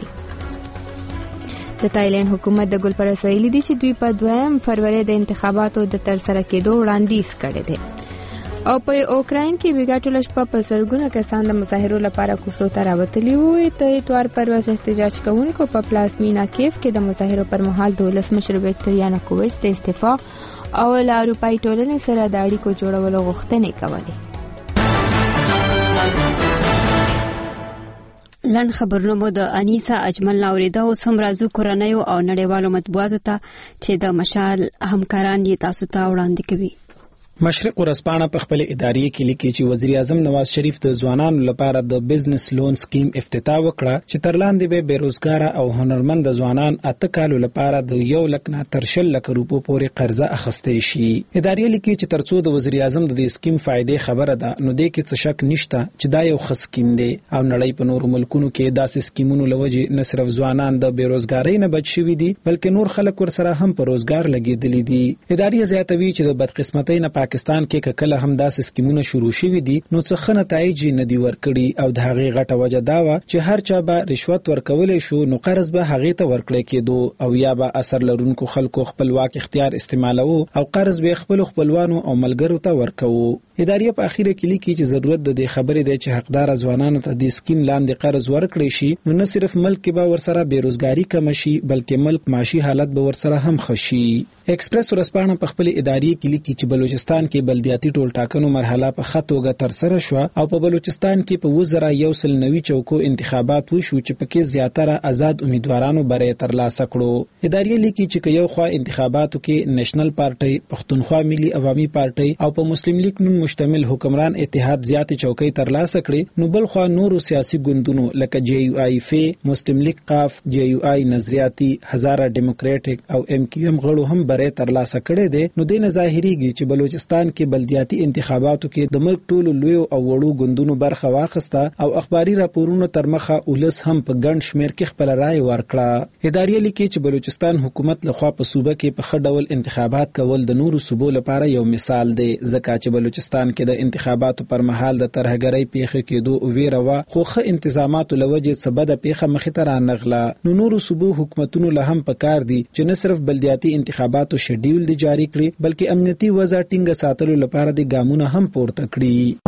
د تایلند حکومت د ګلپرس ویلي دي چې دوی په 2 فروری د انتخاباتو د ترسره کېدو وړاندیز کړی دی او په اوکراین کې ویګاټول شپه په زرګونه کسان د مظاهرو لپاره کوڅو ته راوتلي وو ته اتوار پر ورځ احتجاج کوونکو په پلازمینا کیف کې د مظاهرو پر مهال د ولسمشر وکټور یانوکوویچ د استعفا او له اروپایي ټولنې سره د اړیکو جوړولو غوښتنې کولې لن خبرونه مو د انیسا اجمل ناوریدا او سم رازو کورنیو او نړیوالو مطبوعاتو ته چې د مشال همکاران یې تاسو ته وړاندې کوي مشرق ورځپاڼه په خپل ادارې کې لیکي چې وزیر اعظم نواز شریف د ځوانانو لپاره د بزنس لون سکیم افتتاح وکړه چې تر لاندې به بیروزګار او هنرمند ځوانان 8 کالو لپاره د 1 لک نه تر 10 لک روپو پورې قرضه اخیستې شي ادارې لیکي چې ترڅو د وزیر اعظم د دې سکیم فائدې خبره ده نو د کې څه شک نشته چې دا یو ښه سکیم دی او نړۍ په نورو ملکونو کې داسې سکیمونو لوجه نه صرف ځوانان د بیروزګاری نه بچ شوي دي بلکې نور خلک ورسره هم په روزګار لګیدلي دي ادارې زیاتوي چې د بدقسمتۍ نه پاکستان کې کله هم داسې سکیمونه شروع شوي دي نو څه ښه نتایج نه دي ورکړي او د هغې غټه وجه دا وه چې هر چا به رشوت ورکولی شو نو قرض به هغې ته ورکړی کېدو او یا به اثر لرونکو خلکو خپلواک اختیار استعمالوو او قرض به خپلو خپلوانو او ملګرو ته ورکوو ادارې په اخیره کې لیکي چې ضرورت د دې خبرې دی چې حقدار ځوانانو ته د سکیم لاندې قرض ورکړي شي نو نه صرف ملک کې به ورسره بیروزګاری کم شي بلکې ملک معاشي حالت به ورسره هم ښه شي ایکسپریس ورځپاڼه په خپل ادارې کې لیکي چې بلوچستان کې بلدیاتي ټول ټاکنو مرحله په ښه توګه ترسره شوه او په بلوچستان کې په 2019 چوکو انتخابات وشو چې پکې زیاتره آزاد امیدوارانو بری ترلاسه کړو ادارې لیکي چې یو خوا انتخاباتو کې نېشنل پارټي پښتونخوا ملي عوامي پارټي او په مسلم لیگ نوم مشتمل حکمران اتحاد زیاتې چوکۍ ترلاسه کړې نو بل خوا نورو سیاسي ګوندونو لکه JUI فی مسلم لیگ قاف JUI نظریاتي هزاره ډیموکراټک او MQM غړو هم بری ترلاسه کړي دي نو د ظاهريږي چې بلوچستان کې بلدیاتي انتخاباتو کې د ملک ټولو لوی او وړو ګوندونو برخه واخیسته او اخباري راپورونو تر مخه ولس هم په ګڼ شمیر کې خپل رائے ورکړه ادارې لیکي چې بلوچستان حکومت لخوا په صوبه کې په خډول انتخابات کول د نورو صوبو لپاره یو مثال دی ځکه چې بلوچستان افغانستان کې د انتخاباتو پر مهال د ترهګرۍ پیښې کېدو ویره وه، خو ښه انتظاماتو له وجې څه بده پیښه مخې ته رانغله. نو نورو صوبو حکومتونو له هم پکار دي چې نه صرف بلدیاتي انتخاباتو شیډیول دي جاری کړي، بلکې امنیتي وضع ټینګه ساتلو لپاره د ګامونه هم پورته کړي.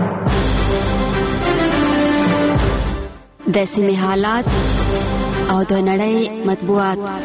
د سیمې حالات او د نړۍ مطبوعات.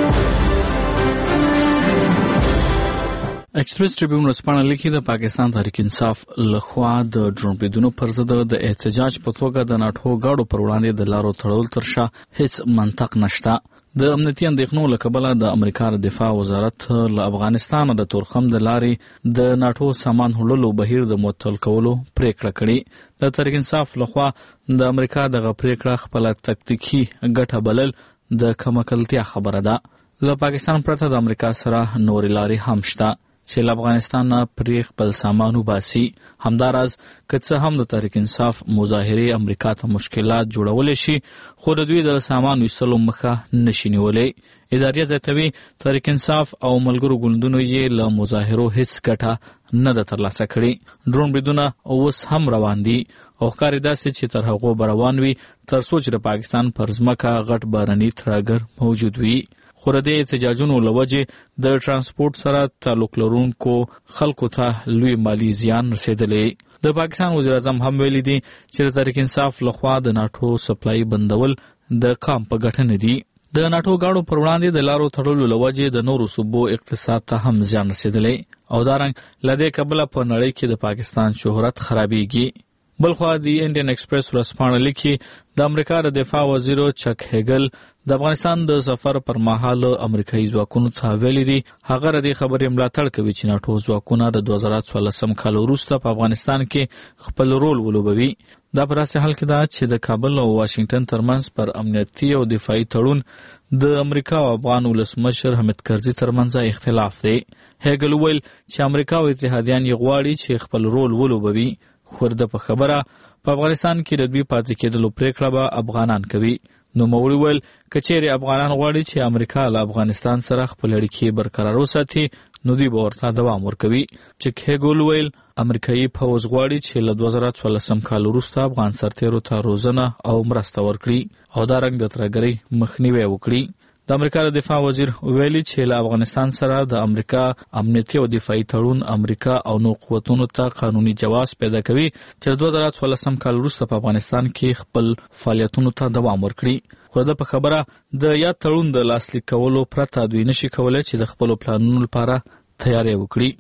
ایکسپریس ټریبیون ورځپاڼه لیکي د پاکستان تحریک انصاف لخوا د ډرون بریدونو پر ضد د احتجاج په توګه د ناټو غاړو پر وړاندې د لارو تړل تر شا هیڅ منطق نشته. د امنیتي اندېښنو له کبله د امریکا د دفاع وزارت له افغانستان د تورخم د لارې د ناټو سامان وړلو بهیر د معطل کولو پریکړه کړې. د تحریک انصاف لخوا د امریکا دغه پریکړه خپله تکتیکي ګټه بلل د کمعقلتیا خبره ده. له پاکستان پرته د امریکا سره نورې لارې هم شته چې له افغانستان نه پرې خپل سامان وباسي. همداراز که څه هم د تحریک انصاف مظاهرې امریکا ته مشکلات جوړولی شي، خو د دوی د سامان ویستلو مخه نشي نیولی. اداریه زیاتوي تحریک انصاف او ملګرو ګوندونو یې له مظاهرو هیڅ ګټه نه ده ترلاسه کړې. ډرون بریدونه اوس هم روان دي او ښکاري داسې چې تر هغو به روان وي تر څو چې د پاکستان پر ځمکه غټ باراني ترهګر موجود وي. خو د دې احتجاجونو له وجې د ترانسپورت سره تعلق لرونکو خلکو ته لوی مالی زیان رسېدلی. د پاکستان وزیر اعظم هم ویلي دي چې د تحریک انصاف لخوا د ناټو سپلای بندول د قام په ګټه نه دي. د ناټو غاړو پر وړاندې د لارو تړلو له وجې د نورو صوبو اقتصاد ته هم زیان رسېدلی او دارنګ له دې کبله په نړۍ کې د پاکستان شهرت خرابېږي. بلخوا د انډین ایکسپریس ورځپاڼه لیکي د امریکا د دفاع وزیر چک هیګل د افغانستان د سفر پر مهال امریکایي ځواکونو ته ویلي دي هغه د دې خبرې ملاتړ کوي چې ناټو ځواکونه د 2014 کال وروسته په افغانستان کې خپل رول ولوبوي. دا په داسې حال کې ده چې د کابل او واشنگټن ترمنځ پر امنیتي او دفاعي تړون د امریکا او افغان ولسمشر حامد کرزي ترمنځ اختلاف دی. هیګل ویل چې امریکا او اتحادیان یې غواړي چې خپل رول ولوبوي، خو د په خبره په افغانستان کې د دوی پاتې کېدلو پریکړه به افغانان کوي. نو موري ویل که چیرې افغانان غواړي چې امریکا له افغانستان سره خپل اړیکې برقرار وساتي نو دوی به ورته دوام ورکوي. چې هیګل ویل امریکایي پوځ غواړي چې له 2014 کال وروسته افغان سرتیرو ته روزنه او مرسته ورکړي او دارنګ د ترهګرۍ مخنیوی وکړي. د امریکا د دفاع وزیر ویلي چې له افغانستان سره د امریکا امنیتي او دفاعي تړون امریکا او نور قوتونو ته قانوني جواز پیدا کوي چې 2014 کال وروسته په افغانستان کې خپل فعالیتونو ته دوام ورکړي. خو د په خبره د یاد تړون د لاسلیک کولو پرته دوی نشي کولای چې د خپل پلانونو لپاره تیاری وکړي.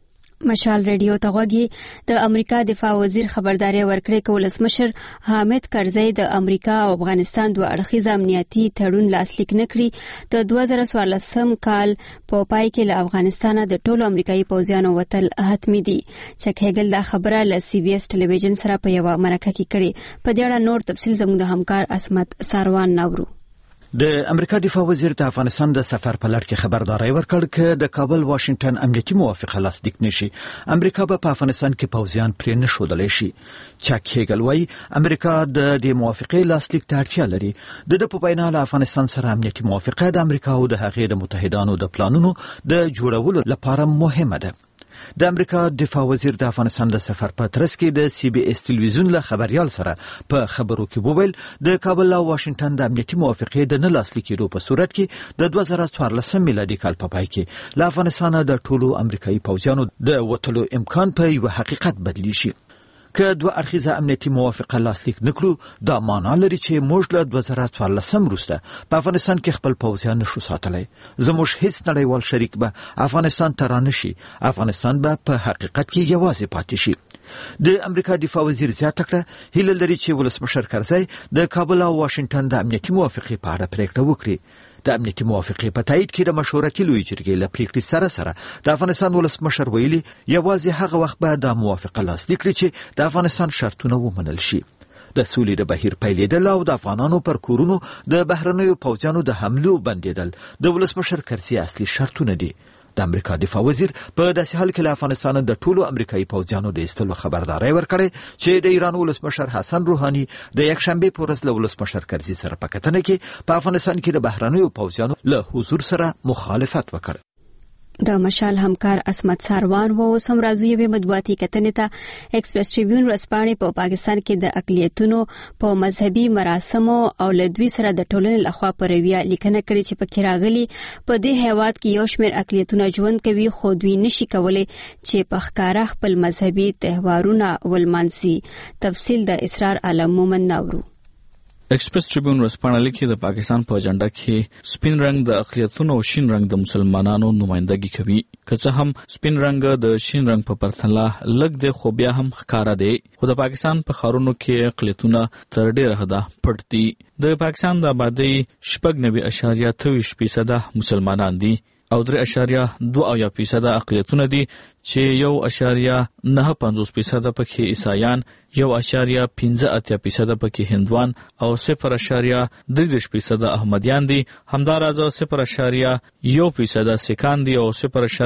مشال ریډیو ته غوږی د امریکا دفاع وزیر خبرداري ورکړې چې ولسمشر حامد کرزي د امریکا او افغانستان دوه اړخیز امنیتي تړون لاسلیک نکړي. د 2014 کال په پای کې له افغانستان د ټولو امریکایي پوځیانو وتل حتمی دي. چک هیګل دا خبره له سی بي اس ټلویزیون سره په یو مرکه کې کړې. په دې اړه نور تفصیل زموږ د همکار اسمت ساروان نورو. د امریکا دفاع وزیر د افغانستان د سفر په لړ کې خبرداري ورکړ چې د کابل واشنگټن امنیتي موافقه لاسلیک نشي امریکا به په افغانستان کې پوځیان پرې نه ښودلی شي. چک هیګل وایي امریکا د دې موافقې لاسلیک ته اړتیا لري. د په وینا له افغانستان سره امنیتي موافقه د امریکا او د هغې د متحدانو د پلانونو د جوړولو لپاره مهمه ده. د امریکا دفاع وزیر د افغانستان د سفر په ترڅ کې د سی بي اس ټلویزیون له خبريال سره په خبرو کې وویل د کابل او واشنگټن د امنیتي موافقې د نه لاسلیکېدو په صورت کې د 2014 میلادي کال په پای کې له افغانستان د ټولو امریکایي پوځیانو د وټلو امکان په یو حقیقت بدلی شي. که دوه اړخیزه امنیتي موافقه لاسلیک نکړو دا معنا لري چې موږ له 2014 وروسته په افغانستان کې خپل پوځیان نشو ساتلی. زموږ هیڅ نړیوال شریک به افغانستان ته رانشي. افغانستان به په حقیقت کې یوازې پاتې شي. د امریکا دفاع وزیر زیاته کړه هیله لري چې ولسمشر کرزي د کابل او واشنگټن د امنیتي موافقې په اړه پریکړه وکړي. د امنیتي موافقې په تایید کې د مشورتي لوی جرګې له پریکړې سره د افغانستان ولسمشر ویلي یوازې هغه وخت به د موافقه لاسلیک کړي چې د افغانستان شرطونه ومنل شي. د سولې د بهیر پیلېدل او د افغانانو پر کورونو د بهرنیو پوځیانو د حملو بندیدل د ولسمشر کرزي اصلي شرطونه دي. د امریکا دفاع وزیر په داسې حال کې له افغانستان د ټولو امریکایي پوځیانو د ایستلو خبرداري ورکړې چې د ایران ولسمشر حسن روحاني د یکشنبه په ورځ له ولسمشر کرزي سره په کتنه کې په افغانستان کې د بهرنیو پوځیانو له حضور سره مخالفت وکړ. د مشال همکار اسمت ساروان و سم راځي به مطبوعاتي کتنې ته ایکسپریس ټریبیون ورسپانې په پاکستان کې د اقلیتونو په مذهبي مراسمو او لدوی سره د ټولنې لخوا پرویا لیکنه کړې چې په راغلي په دې هیواد کې یو شمېر اقلیتونه ژوند کوي خو دوی نشي کولای چې په ښکارا خپل مذهبي تهوارونه ولمانځي. تفصیل د اسرار عالم مومن نورو. ایکسپریس ټریبیون ورسپانه لیکي د پاکستان په اجنډا کې سپین رنگ د اقلیتونو او شین رنگ د مسلمانانو نمائندګي کوي. که څه هم سپین رنگ د شین رنگ په پرتله لږ دی خو بیا هم ښکارا دی. خو د پاکستان په ښارونو کې اقلیتونه تر ډیره حده پټ دي. د پاکستان د آبادی 90.23% مسلمانان دي او 3.2% اقلیتونه دي چې 1.95% پکې عیسایان، 1.15% پکې هندوان او 0.33% احمدیان دي. همداراز 0.1% سکان دي او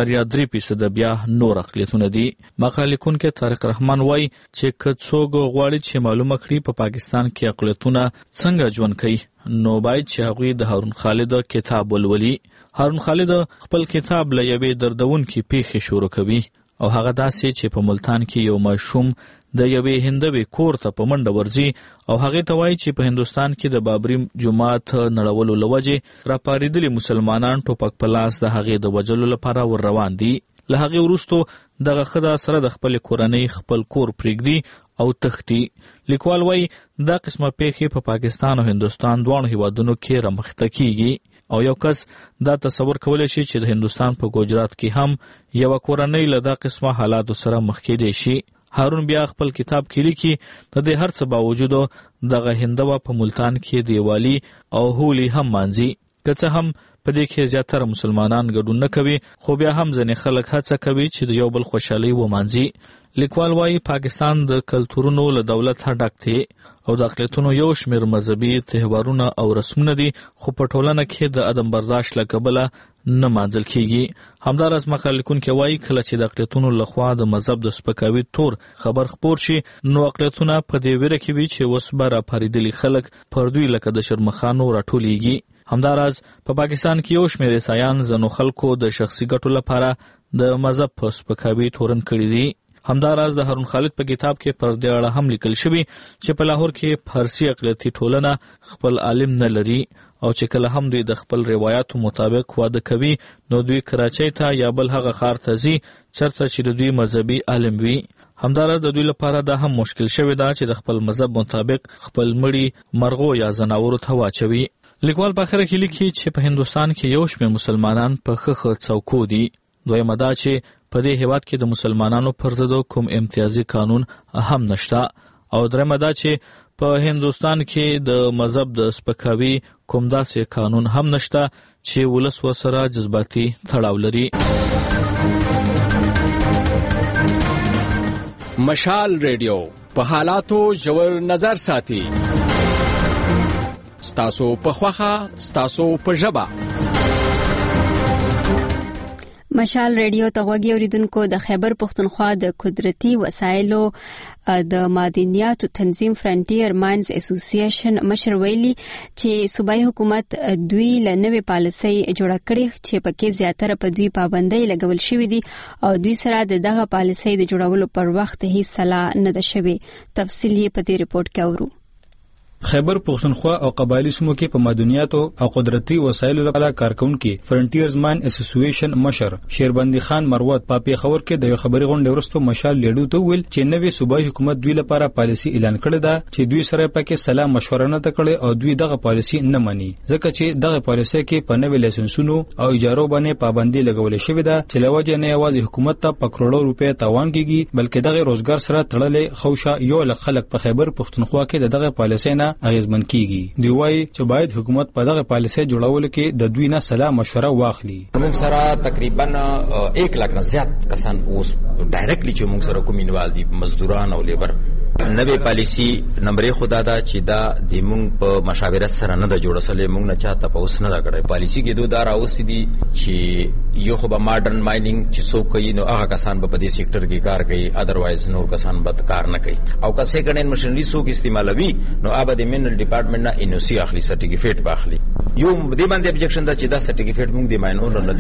0.3% بیا نور اقلیتونه دي. مقاله لیکونکي طارق رحمان وایي چې که څوک غواړي چې معلومه کړي په پاکستان کې اقلیتونه څنګه ژوند کوي نو باید چې هغوی د هارون خالد کتاب ولولي. هارون خالد خپل کتاب له یوې دردونکې پیښې شروع کوي او هغه داسې چې په ملتان کې یو ماشوم د یوې هندوې کور ته په منډه ورځي او هغه ته وایي چې په هندوستان کې د بابري جومات نړولو لوجې راپاریدلي مسلمانان ټوپک په لاس د هغې د وجلو لپاره ور روان دي. له هغې وروسته دغه ښځه سره د خپل کورنۍ خپل کور پرېږدي او تختی. لیکوال وایي دا قسمه پیښې په پاکستان او هندوستان دواړو هیوادونو کې رامخته کیږي او یو کس دا تصور کولی شي چې د هندوستان په ګوجرات کې هم یو کورنۍ له دا قسمه حالاتو سره مخ کېدی شي. هارون بیا خپل کتاب کې لیکي د دې هر څه باوجود دغه هندوه په ملتان کې دیوالی او هولی هم مانځي. که څه هم په دې کې زیاتره مسلمانان ګډون نه کوي خو بیا هم ځینې خلک هڅه کوي چې د یو بل خوشحالي ومانځي. لیکوال وایي پاکستان د کلتورونو له دولت ډک دی او د اقلیتونو یو شمېر مذهبي تهوارونه او رسمونه دي خو په ټولنه کې د عدم برداشت له کبله نه مانځل کیږي. همداراز مقاله لیکونکي وایي کله چې د اقلیتونو لخوا د مذهب د سپکاوي تور خبر خپور شي نو اقلیتونه په دې ویره کې وي چې اوس به راپارېدلي خلک پر دوی لکه د شرمخانو راټولیږي. همداراز په پاکستان کې یو شمېر عیسایان ځینو خلکو د شخصي ګټو لپاره د مذهب په سپکاوي تورن کړي دي. همداراز د هارون خالد په کتاب کې پر دې اړه هم لیکل شوی چې په لاهور کې فارسي اقلیتي ټولنه خپل عالم نه لري او چې کله هم دوی د خپل روایتو مطابق واده کوي نو دوی کراچۍ ته یا بل هغه ښار ته ځي چېرته چې د دوی مذهبي عالم وي. همداراز د دوی لپاره دا هم مشکل شوی ده چې د خپل مذهب مطابق خپل مړي مرغو یا ځناورو ته واچوي. لیکوال په اخره کې لیکي چې په هندوستان کې یو شمېر مسلمانان په ښه څوکو دي. دویمه دا چې په دې هیواد کې د مسلمانانو پر ضد کوم امتیازي قانون هم نشته او درېمه دا چې په هندوستان کې د مذهب د سپکاوي کوم داسې قانون هم نشته چې ولس ورسره جذباتي تړاو لري. مشال ریډیو په حالاتو ژور نظر ساتي. ستاسو په خوښه ستاسو په ژبه. مشال ریډیو ته غوږی اوریدونکو د خیبر پښتونخوا د قدرتي وسایلو د معدنیاتو تنظیم فرنټیر ماینز اسوسییشن مشر ویلي چې صوبایي حکومت دوی له نوې پالیسۍ جوړه کړې چې پکې زیاتره په دوی پابندۍ لګول شوې دي او دوی سره د دغه پالیسۍ د جوړولو پر وخت هیڅ صلاح نه ده شوې. تفصیل یې په دې ریپورت کې اورو. خیبر پښتونخوا او قبایلی سیمو کې په معدنیاتو او قدرتي وسایلو لپاره کارکونکي فرنټیرز ماین اسوسییشن مشر شیربندي خان مروت په پیښور کې د خبري غونډې وروسته مشال لیډو ته ویل چې نوې صوبایي حکومت دوی لپاره پالیسي اعلان کړې ده چې دوی سره پکې سلا مشوره نه کړې او دوی دغه پالیسي نه مني ځکه چې دغه پالیسي کې په نوې لایسنسونو او اجارو باندې پابندي لګولې شوې ده چې لوجه نه یوازې حکومت ته په کروڑو روپیا تاوان کیږي بلکې دغه روزګار سره تړلې خوشا یو لک خلک په خیبر پښتونخوا کې دغه پالیسي نه اغیزمن کیږي. دی وايي چې باید حکومت په دغه پالیسي جوړولو کې د دوی نه سلا مشوره واخلي. موږ سره تقریبا 1 لک نه زیات کسان اوس ډایرکټلی چې موږ سره کومینوال دي مزدوران او لیبر. نوې پالیسی نمبر خدا دا چې دا د موږ په مشاورت سره نه د جوړسلې موږ نه چاته په اوس نه دا کړې پالیسی کې دوه دار اوس دي چې یو خو به ماډرن ماینینګ چې څوک کوي نو هغه کسان به په دې سېکټر کې کار کوي ادروایز نور کسان به کار نه کوي او که سیکنډ هند مشنری څوک استعمالوي نو هغه د مینرل ډپارټمنټ نه ان او سی اخلي سرټیفیکیټ واخلي. یو دې باندې ابجیکشن دا چې دا سرټیفیکیټ موږ د ماینور نه دي نه.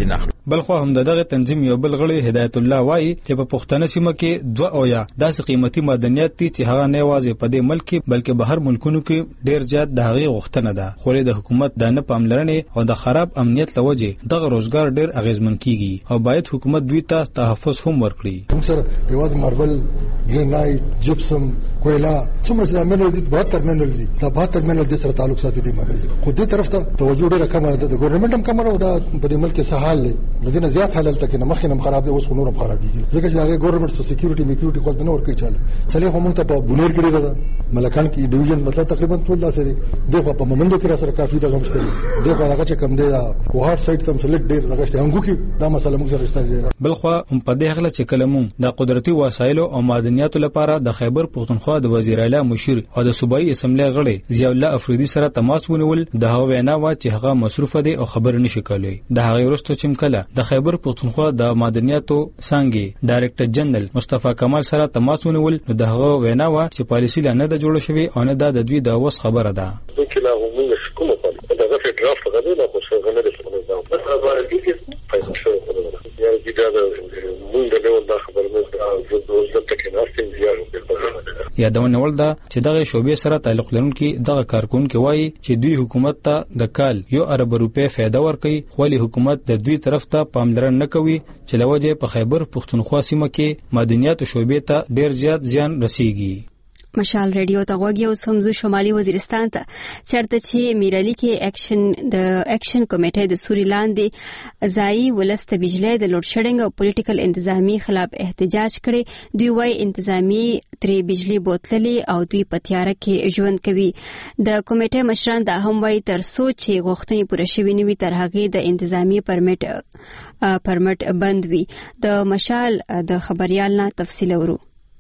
بلخو هم دغه تنظیم یو بل غړي هدایت الله وایي چې په پښتنه سیمه کې 2 او یا داسې قیمتي معدنیات دي چې هغه نه واځي په دې ملک بلکې بهر ملکونو کې ډیر زیات د هغې غوښتنه ده، خو د حکومت د نه پاملرنې او د خراب امنیت لوجه دغه روزګار ډیر اغیزمن کیږي او باید حکومت دوی ته تحفظ هم ورکړي. هم سره یوازې ماربل، ګرینایټ، جپسم، کویلا څومره چې منرال دي 72 منرال دي، دا 72 منرال د سره تعلق ساتي دي منرال خو دې طرف ته توجه ډیره کمه ده، د ګورنمنت هم کمه او دا په دې ملک کې سهال دي، لدينا زیات حالت تک نه مخکې هم خراب دي اوس نورم خراب دي ځکه چې هغه ګورنمنت سکیورټي میکورټي کول نه ورکوي چاله چلے هم ته په بنور کې ده ملکان کې ډیویژن مطلب تقریبا ټول داسې دي دغه په ممندو کې را سره کافي دغه مشتري دغه هغه چې کم دی کوهار سایت تم سلیکټ ډیر دغه څنګه کې دا مسله موږ سره شته. بلخو هم په دې حق چې کلمو د قدرتي وسایلو او معدنیاتو لپاره د خیبر پښتونخوا د وزیر اعلی مشیر او د صوبایي اسمبلی غړي ضیاء الله افریدي سره تماس ونیول. د هغه وینا وا چې هغه مصروفه دي او خبر نشي کولای. د هغه وروسته چې مکله د خیبر پښتونخوا د معدنیاتو څنګه ډایرکټر جنرال مصطفی کمال سره تماس ونیول. د هغه وینا وا چې پالیسي نه د جوړ شوی او نه د دوی د اوس خبره ده. چې لا هم کومه دغه ډرافټ غوډه نه خو څنګه نه لري نظام بس راځي چې پیدا شو یا چې دا موږ د ډول خبر نه زه ته کې ناستم زیاده یادونه ول دا چې دغه شوبې سره تعلق لرونکي دغه کارکونکو وایي چې دوی حکومت ته د کال 1 ارب روپے فایده ورکړي خو حکومت د دوی طرف ته پاملرنه نه کوي چې لوجه په خیبر پښتونخوا سیمه کې معدنیات شوبې ته ډیر زیات زیان رسیږي. مشال ریډیو ته غوږی او سمزو شمالي وزیرستان ته چرته چې میرالي کې اکشن کمیټه د سوري لاندې ځای ولست بجلی د لوډ شیډینګ او پولیټیکل انتظامی خلاف احتجاج کړي. دوی وايي انتظامی ترې بجلی بوتللي او دوی په تیاره کې ژوند کوي. د کمیټې مشران دا هم وايي تر څو چې غوښتنې پوره شوي نه وي تر هغې د انتظامی پرمټ بند وي. د مشال د خبريال نه تفصیل ورو.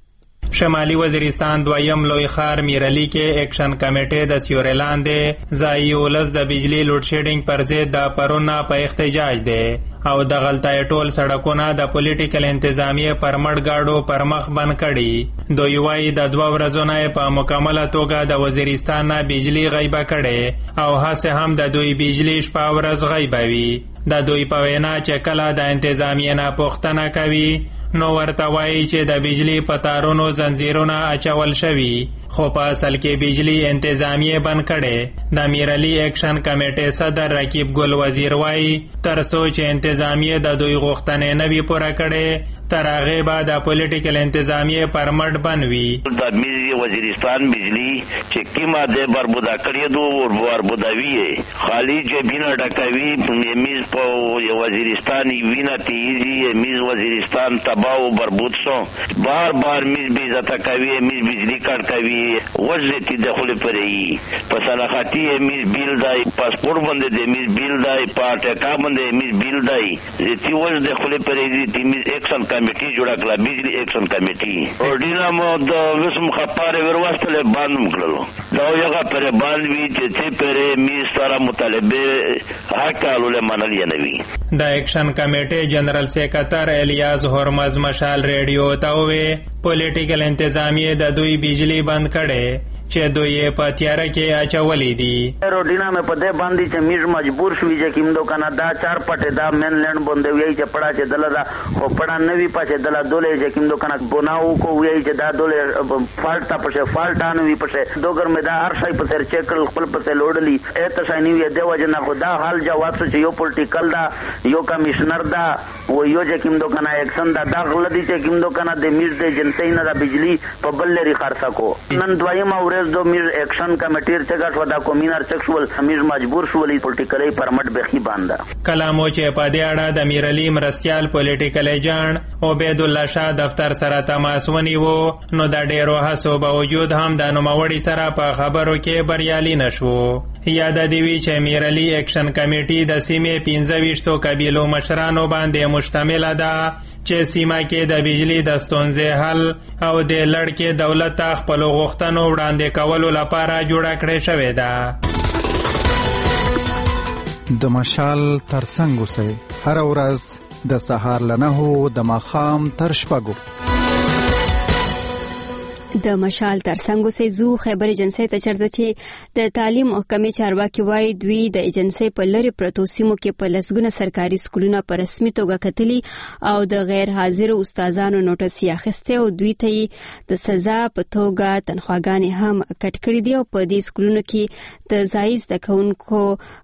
شمالي وزیرستان دویم لوی خار میرلی کې اکشن کمیټه د سیورلان دی ځای ولس د بجلی لوډ شیډینګ پر ضد د پرونه په احتجاج دی او د غلطای ټول سړکونه د پولیټیکل انتظامیه پرمټ گاډو پر مخ بند کړي. دوی وايي د 2 ورځو نه په مکمله توګه د وزیرستان نه بجلی غیبه کړي او هڅه هم د دوی بجلی شپه ورځ غیبوي. د دوی په وینا چې کله د انتظامیه نه پوښتنه کوي نو ورته وایي چې د بجلی په تارونو زنجیرونه اچول شوي خو په اصل کې بجلی انتظامیه بند کړي. د میرلی اکشن کمیټې صدر رقیب ګل وزیر وایي تر څو چې انتظامیه د دوی غوښتنې نه وي پوره کړي تر هغه بعد د پولیټیکل انتظامیه پرمټ بنوي. د میز وزیرستان بجلی چې کیما د بربودا کړی دو او بربوداوی خالی جبینه ډکوي میز په وزیرستان وینا تیزی میز وزیرستان تباہ و بربود شو بار بار میز بی عزت کوي میز بجلی کټ کوي وزتی دخل پرې په صلاحاتي میز بیل دای پاسپورت باندې د میز بیل دای پاټه باندې میز بیل دای چې وز دخل پرې دې میز اکشن کمیټي جوړه کړه بجلی اکشن کمیټي او ډینامو د وسم خپاره ورواستله باندې مکړلو دا یو پر باندې چې پرې میز سره مطالبه حقاله منل نه وی. د اکشن کمیټې جنرال سیکریټر الیاس هرمز مشال ریډیو ته وې پولیټیکل انتظامیه د دوی بجلی بند کړي چې دوی په تیاره کې اچولې دي. روډینا مې په دې باندې چې میز مجبور شوی چې کیندو کنه دا 4 پټه دا مین لند باندې وی چې پړه چې دلدا خو پړه نوی پښه دلا دولې چې کیندو کنه بناو کو وی چې دا دولې فالټ تا پښه فالټ انوي پښه دوګر مې دا هر شي په سر چیکل خپل پسې لوړلی اته شای نیو دی وجه خو دا حال جواب چې یو پولیټیکل دا یو کمشنر دا و یو چې کیندو کنه اکشن دا غلطي چې کیندو کنه د میز د جنتۍ نه د بجلی په بل لري خرڅه کو. نن دویم دو میر اکشن کمیټې څخه شو دا کومینر سیکشوال میر مجبور شولې پولیټیکلی پرمټ بخي باندې کلامو چې په دې اړه د میرلی مرستيال پولیټیکل ایجنټ عبید الله شاه دفتر سره تماس ونیو نو د ډیرو هڅو باوجود هم د نوموړي سره په خبرو کې بریالي نشو. یاد دی وی چې میرلی اکشن کمیټې د سیمې 15 قبیلو مشرانو باندې مشتمل ده چې سیمه کې د بجلی د ستونزې حل او د لړکې دولت ته خپل غوښتنو وړاندې کولو لپاره جوړه کړې شوې ده. د مشال ترڅنګ اوسئ هر ورځ د سهار له 9 د ماښام تر 6. د مشال ترڅنګ اوسېزو خیبر ایجنسی ته چرته چې د تعلیم محکمې چارواکي وایي دوی د ایجنسی په لری پروتو سیمو کې په لسګونه سرکاري سکولونه په رسمي توګه کتلي او د غیر حاضر استادانو نوټس یې اخیسته او دوی ته د سزا په توګه تنخواګانې هم کټ کړې دي او په دې سکولونو کې د ځای زده کوونکو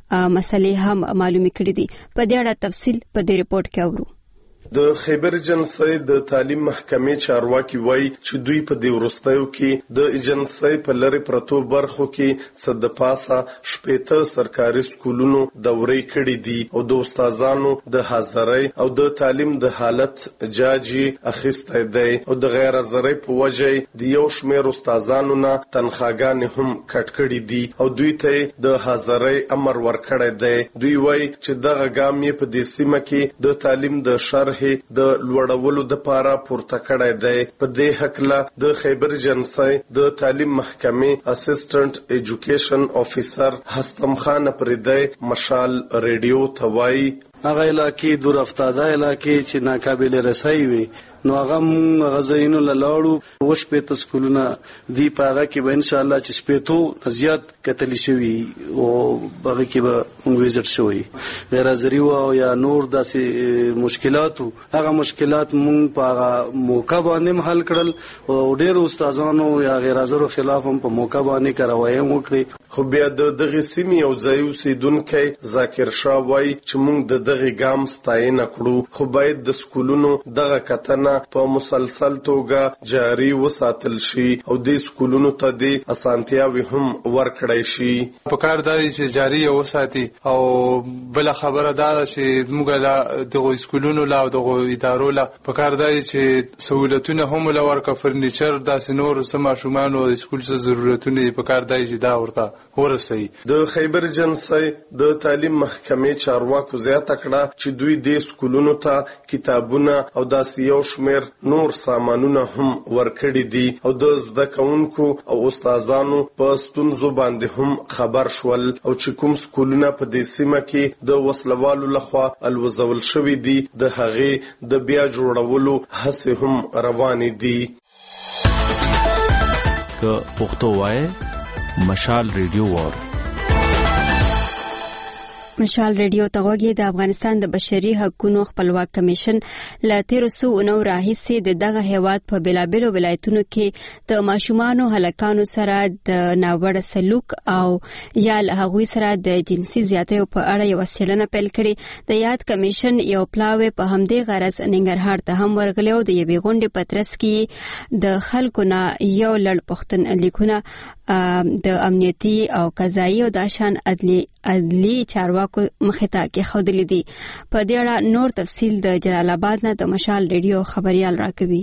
مسلې هم معلومې کړې دي. په دې اړه تفصیل په دې ریپورت کې اورو. د خیبر ایجنسی د تعلیم محکمې چارواکي وایي چې دوی په دې وروستیو کې د ایجنسی په لری پرتو برخو کې څه د پاسه 80 سرکاري سکولونو دورې کړې دي او د استادانو د حاضرۍ او د تعلیم د حالت جاجي اخیسته دی او د غیر حاضرۍ په وجه د یو شمېر استادانو نه تنخواګانې هم کټ کړې دي او دوی ته د حاضرۍ امر ورکړی دی. دوی وایي چې دغه ګام یې په دې سیمه کې د تعلیم د شرح د لوړولو د پاره پورته کړی دی. په دې حقله د خیبر ایجنسی د تعلیم محکمې اسسټنټ ایجوکیشن افیسر حستم خان پردی مشال ریډیو ته وایي هغه علاقې دور افتاده علاقې چې ناقابل رسایي وي نو هغه غزاینو لاړو وش په سکولونه دی پاغه کې به ان شاء الله چې سپېتو زیات کتلی شوی او هغه کې به موږ وزټ شوی غیر حاضری او یا نور داسې مشکلات هغه مشکلات موږ په موقع باندې حل کړل او ډېر استادانو یا غیر حاضرو خلاف هم په موقع باندې کاروایي وکړي. خو بیا دغه سیمې او ځای اوسیدونکو ذاکر شاه وایي چې موږ دغه ګام ستاینه کړو خو باید د سکولونو دغه کتنه په مسلسل توګه جاری وساتل شي او د سکولونو ته د اسانتیاوي هم ورکړای شي. په کار دی چې جاری وساتي او بل خبره دا چې موږ د سکولونو لا او د ادارو لا په کار دی چې سہولتونه هم لورکه فرنیچر داسې نور سم ماشومان او سکول څخه ضرورتونه په کار دی چې دا ورته ورسي. د خیبر ایجنسی د تعلیم محکمې چارواکو زیاته کړه چې دوی د سکولونو ته کتابونه او داسې یو شمېر نور سامانونه هم ورکړي دي او د زده کوونکو او استادانو په ستونزو باندې هم خبر شول او چې کوم سکولونه په دې سیمه کې د وسلوالو لخوا الوزول شوي دي د هغې د بیا جوړولو هڅې هم روانې دي. که پښتو وایي مشال ریډیو وار مشال ریډیو ته غوږی د افغانستان د بشري حقوقو خپلواک کمیشن له 1309 راهیسې د دغه هیواد په بلابلو ولایتونو کې د ماشومانو هلکانو سره د ناوړه سلوک او یا له هغوی سره د جنسي زیاتیو په اړه یو څېړنه پیل کړې. د یاد کمیشن یو پلاوی په همدې غرض ننګرهار ته هم ورغلی او د یوې غونډې په ترڅ کې د خلکو نه یو لړ پوښتنلیکونه د امنیتي او قضایي او د شان عدلي چارواکو مخې ته کېښودلي دي. په دې اړه نور تفصیل د جلال آباد نه د مشال ریډیو خبريال راکوي.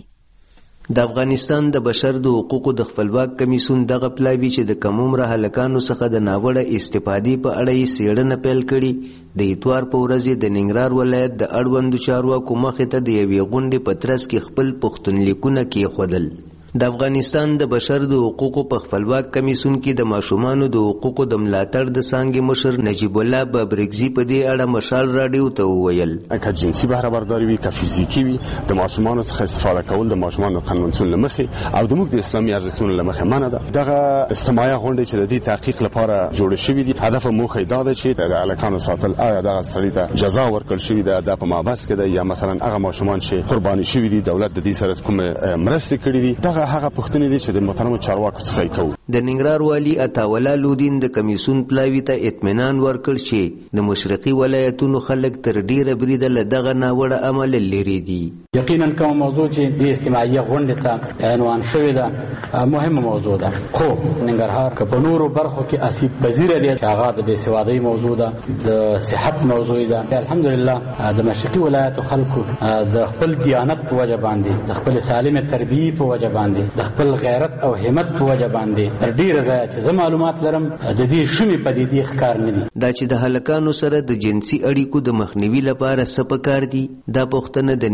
د افغانستان د بشر د حقوقو د خپلواک کمیسون دغه پلاوی چې د کم عمره هلکانو څخه د ناوړه استفادې په اړه یې څېړنه پیل کړې د اتوار په ورځ د ننګرهار ولایت د اړوندو چارواکو مخې ته د یوې غونډې په ترڅ کې خپل پوښتنلیکونه کېښودل. د افغانستان د بشر د حقوقو په خپلواک کمیسون کې د ماشومانو د حقوقو د ملاتړ د څانګې مشر نجیب الله بابرګزي په دې اړه مشال راډیو ته وویل که جنسي بهره برداري وي که فزیکي وي د ماشومانو څخه استفاده کول د ماشومانو قانونسون له مخې او د موږ د اسلامي ارزښتونو له مخې منع ده. دغه اجتماعي غونډې چې د دې تحقیق لپاره جوړ شوې دي هدف موخه دا ده چې د هلکانو ساتل آیا دغه سړي ته جزا ورکړل شوې ده د په مابس کې ده یا مثلا هغه ماشومان چې قرباني شوي دي دولت د دې سره کوم مرستې کړې دي دغه هغه پوښتنې دي چې د محترم چارواکو څخه کوو. د ننګرهار والي عطاولا لودین د کمیسون پلاوی ته اطمینان ورکړ چې د مشرقي ولایتونو خلک تر ډیره بریده له دغه ناوړه عمل لري دي. یقینا کوم موضوع چې د اجتماعي غونډې ته عنوان شوې ده مهمه موضوع ده خو ننګرهار که په نورو برخو کې آسیب پذیره دي چې هغه د بېسوادۍ موضوع ده د صحت موضوع ده. الحمدلله د مشرقي ولایتو خلکو د خپل دیانت په وجه باندې د خپل سالمه تربیې په وجه باندې د خپل غیرت او همت په وجه باندې تر ډیره ځایه چې زه معلومات لرم د دې شومې پدیدې ښکار نه دي. دا چې د هلکانو سره د جنسي اړیکو د مخنیوي لپاره څه پکار دي دا پوښتنه د ننګرهار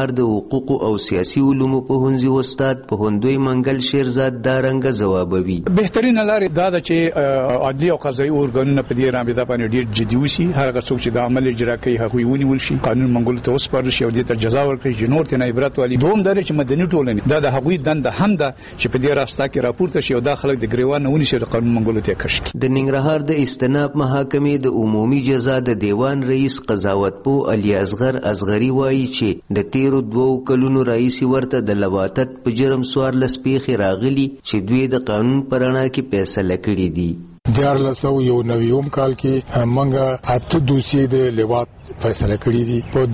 ننګرهار د حقوق او سیاسي علومو پوهنځي استاد پوهندوی منګل شیرزاد دا رنګ جوابوي. بهترین لارې دا ده چې عدلي او قضایي ارګانونه په دې رابطه باندې ډېر جدي وشي. هغه څوک چې د عمل اجرا کوي هغوی ونیول شي، قانون منګولو ته وسپارل شي او دې ته جزا ورکړي چې نور ته عبرت والی. دوم دا چې مدني ټولنې دا د هغوی دنده هم ده چې په دې راستا کې راپورته شي او دا خلک د ګریوان نه ونیسي، د قانون منګولو ته کش کړي. د ننګرهار د استناب محاکمې د عمومي جزا د دیوان رئیس قضاوتپو علي اصغر اصغري وایي چې د تیرو 2 کلونو راهیسې ورته د لواطت په جرم 14 پیښې راغلي چې دوی د قانون په رڼا کې فیصله کړې دي. 1999 کال کې منګه 8 دوسیې د لواط فیصله کړې دي. په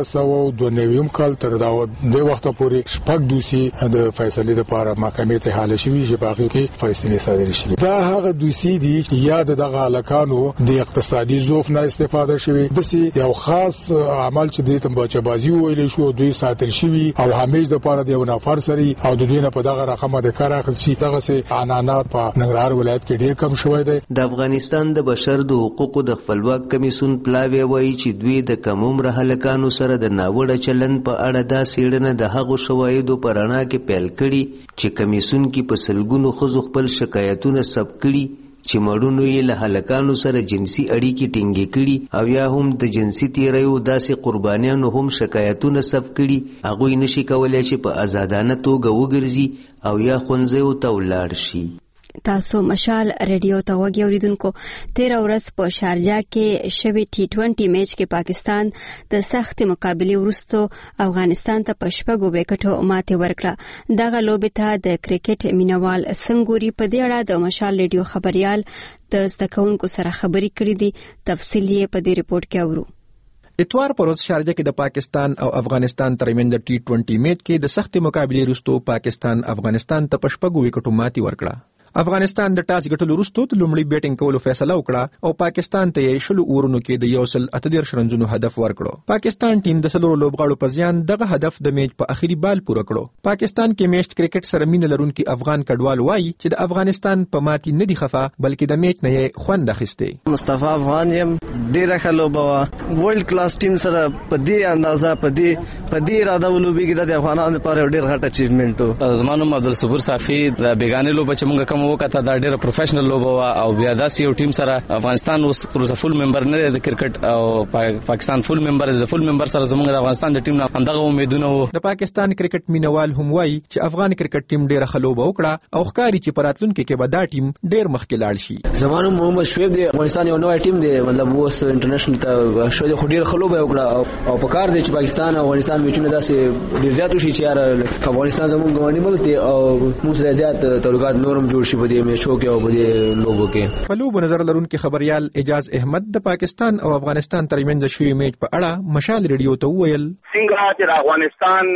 1992 کال تر دا د وخت پورې شپږ دوسیې د فیصلې لپاره محکمې ته حاله شوې چې باقي کې فیصله صادر شي. دا هغه دوسیې دي چې یاد دغه الکانو د اقتصادي ضعف نه استفاده شوي، د یو خاص عمل چې د تمباچبازي ویل شو دوی ساتل شوي او همیش د لپاره د یو نفر سری او د دوی نه په دغه رقم د کار اخیستي. دغه سه عنانات په ننګرهار ولایت کې ډیر کم شوی. د افغانستان د بشر د حقوقو د خپلواک کمیسیون پلاوی وایي چې دوی د کم عمره هلکانو سره د ناوړه چلند په اړه دا څېړنه د هغو شواهدو په رڼا کې پیل کړي چې کمیسیون کې په سلګونو ښځو خپل شکایتونه ثبت کړي چې مړونو یې له هلکانو سره جنسي اړیکې ټینګې کړي او یا هم د جنسي تیریو داسې قربانیانو هم شکایتونه ثبت کړي. هغوی نشي کولی چې په آزادانه توګه وګرځي او یا ښوونځیو ته ولاړ شي. تاسو مشال ریډیو ته وګورئ اوریدونکو. 13 ورځ په شارجه کې شوی T20 میچ کې پاکستان د سخت مقابله وروسته افغانستان ته په 6 وکټو ماتې ورکړه. دغه لوبې ته د کرکټ مینوال سنگوري په دې اړه د مشال ریډیو خبريال د زدهکونکو سره خبري کړې دي. تفصیل یې په دې رپورت کې اورو. اتوار پر ورځ شارجه کې د پاکستان او افغانستان ترمنځ د T20 میچ کې د سخت مقابله وروسته پاکستان افغانستان ته په 6 وکټو ماتې ورکړه. افغانستان د ټاس ګټلو وروسته د لومړي بیټینګ کولو فیصله وکړه او پاکستان ته یې 16 اورونو کې د 138 رنونو هدف ورکړو. پاکستان ټیم د 4 لوبغاړو په ځان دغه هدف د میچ په اخیری بال پوره کړو. پاکستان کې میچ کرکټ سره مینه لرونکي افغان کډوال وایي چې د افغانستان په ماتي نه دی خفه بلکې د میچ نه یې خوند اخیسته. مصطفی افغان یم ډیره ښه لوبه ورلد کلاس ټیم سره په دې اندازه په دې اراده ولوبي کې د افغانانو لپاره ډیر غټ اچیومنت و. زمانو عبدالصبور صافي د بیگانه لوبه چې موږ کوم وکړه دا ډیره پروفیشنل لوبه او بیا داسې یو ټیم سره افغانستان اوس فول ممبر نه دی د کرکټ او پاکستان فول ممبر دی. د فول ممبر سره زموږ د افغانستان د ټیم نه همدغه امیدونه وو. د پاکستان کرکټ مینوال هم وایي چې افغان کرکټ ټیم ډیره ښه لوبه وکړه او ښکاري چې په راتلونکي کې به دا ټیم ډیر مخکې لاړ شي. زمانو محمد شعیب دی افغانستان یو نوې ټیم دی مطلب اوس انټرنیشنل ته شو د ډیر ښه لوبه وکړه او په کار دی چې پاکستان او افغانستان میچونه داسې ډیر زیات وشي چې یار افغانستان زموږ ګاونډي ملک دی او موږ سره زیات تعلقات نورم جوړ شي په دې میچو کې او په دې لوبو کې. په لوبو نظر لرونکي خبريال اعجاز احمد د پاکستان او افغانستان ترمنځ شوی میچ په اړه مشال ریډیو ته وویل څنګه چې افغانستان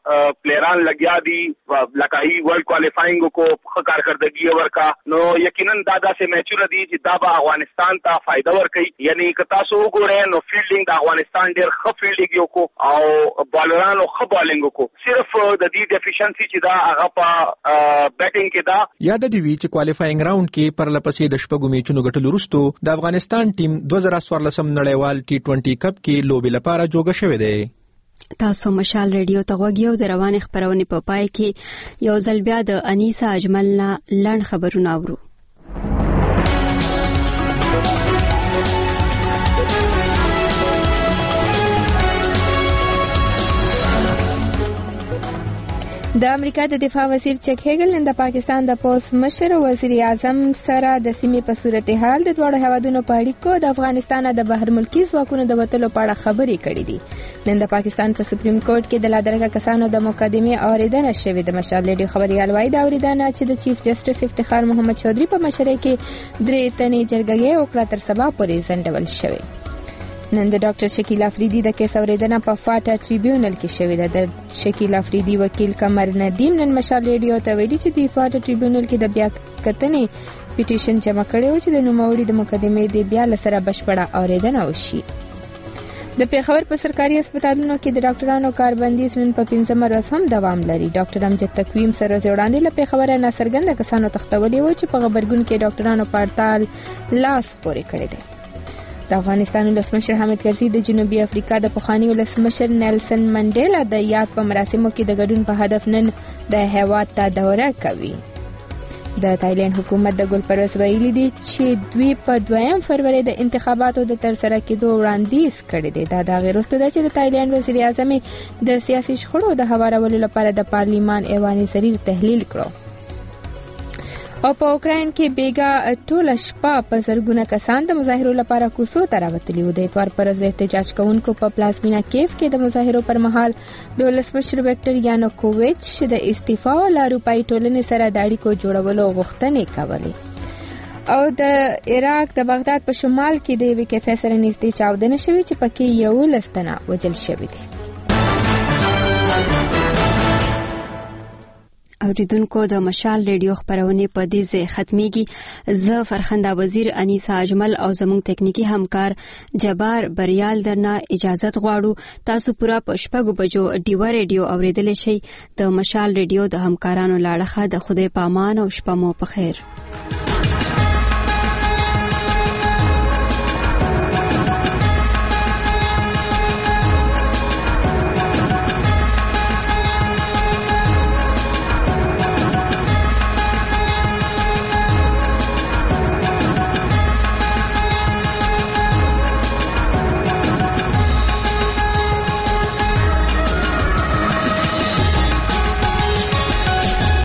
پلیران لګیا دي لکه ورلد کوالیفاینګ کو ښه کارکردګي ورکا نو یقینا دا داسې میچونه دي چې دا به افغانستان ته فائدہ ورکړي. یعنی که تاسو وګورئ نو فیلډینګ د افغانستان ډیر ښه فیلډینګ یو کو او بالرانو ښه بالینګ کو. صرف د دې ډیفیشنسي چې دا هغه په بیټینګ کې دا یاد دی چې کوالیفاینګ راوند کې پر لپسې د شپږو میچونو ګټلو وروسته د افغانستان ټیم 2014 نړیوال T20 کپ کې لوبې لپاره جوړه شوې ده. تاسو مشال ریډیو ته غوږی او د روانې خبرونه په پای کې یو ځل بیا د انیسا اجملنا لړ خبرونه اورو. د امریکا د دفاع وزیر چک هیګل نن د پاکستان د پوز مشر وزیر اعظم سره د سیمې په صورتحال د دوه هوادونو په اړیکو د افغانستان د بهر ملکی ځواکونو د وټلو په اړه خبرې کړې دي. نن د پاکستان په سپریم کورټ کې د لادرګه کسانو د مقدمې اوریدنه شوې د مشال ریډیو خبريال وای د اوریدنه چې د چیف جسټس افتخار محمد چودھری په مشرۍ کې درې تنې جرګې او تر سبا پورې ځنډول شوې. نن د ډاکټر شکیل افریدي د کیس اوریدنه په فاټا ټریبیونل کې شوې ده. د شکیل افریدي وکیل قمر ندیم نن مشال ریډیو ته ویلي چې د فاټا ټریبیونل کې د بیا کتنې پیټیشن جمع کړي او چې د نوموړي د مقدمې د بیا لسره بشپړه اوریدنه وشي. د پیښور په سرکاري هسپتالونو کې د ډاکټرانو کاربندیز نن په 15 ورځ هم دوام لري. ډاکټر امجد تقویم سره وړاندې له پیښور نه څرګنده کسانو تختولي و چې په خبرګون کې ډاکټرانو په هړتال لاس پورې کړی دی. د افغانستان ولسمشر حامد کرزي د جنوبي افریقا د پخواني ولسمشر نیلسن منډیلا د یاد په مراسمو کې د ګډون په هدف نن د هیواد ته دوره کوي. د تایلند حکومت د ګلپروز ویلي دی چې دوی په 2 فروری د انتخاباتو د ترسره کېدو وړاندیز کړی دی. دا د هغې وروسته ده چې د تایلند وزیر اعظم د سیاسي شخړو د هوارولو لپاره د پارلیمان ایوان سریر تحلیل کړو. او په اوکراین کې بیګا ټوله شپه په زرګونه کسان د مظاهرو لپاره کوڅو ته راوتلي وو. د اتوار پر ورځ احتجاج کوونکو په پلازمینه کیف کې د مظاهرو پر مهال د ولسمشر ویکټر یانوکوویچ د استعفا او له اروپایي ټولنې سره د اړیکو جوړولو غوښتنې کولې. او د عراق د بغداد په شمال کې د یوې کیفې سره نږدې چاودنه شوې چې پکې 11 تنه وژل شوي دي. اوریدونکو د مشال ریډیو خبرونه په دې ځای ختميږي. زه فرخنده وزیر انیسا اجمل او زموږ تکنیکی همکار جبار بریال درنه اجازه غواړو. تاسو پورا په 6 بجو ډیوا ریډیو اوریدل شئ. د مشال ریډیو د همکارانو لاړه د خدای پامان او شپه مو په خیر.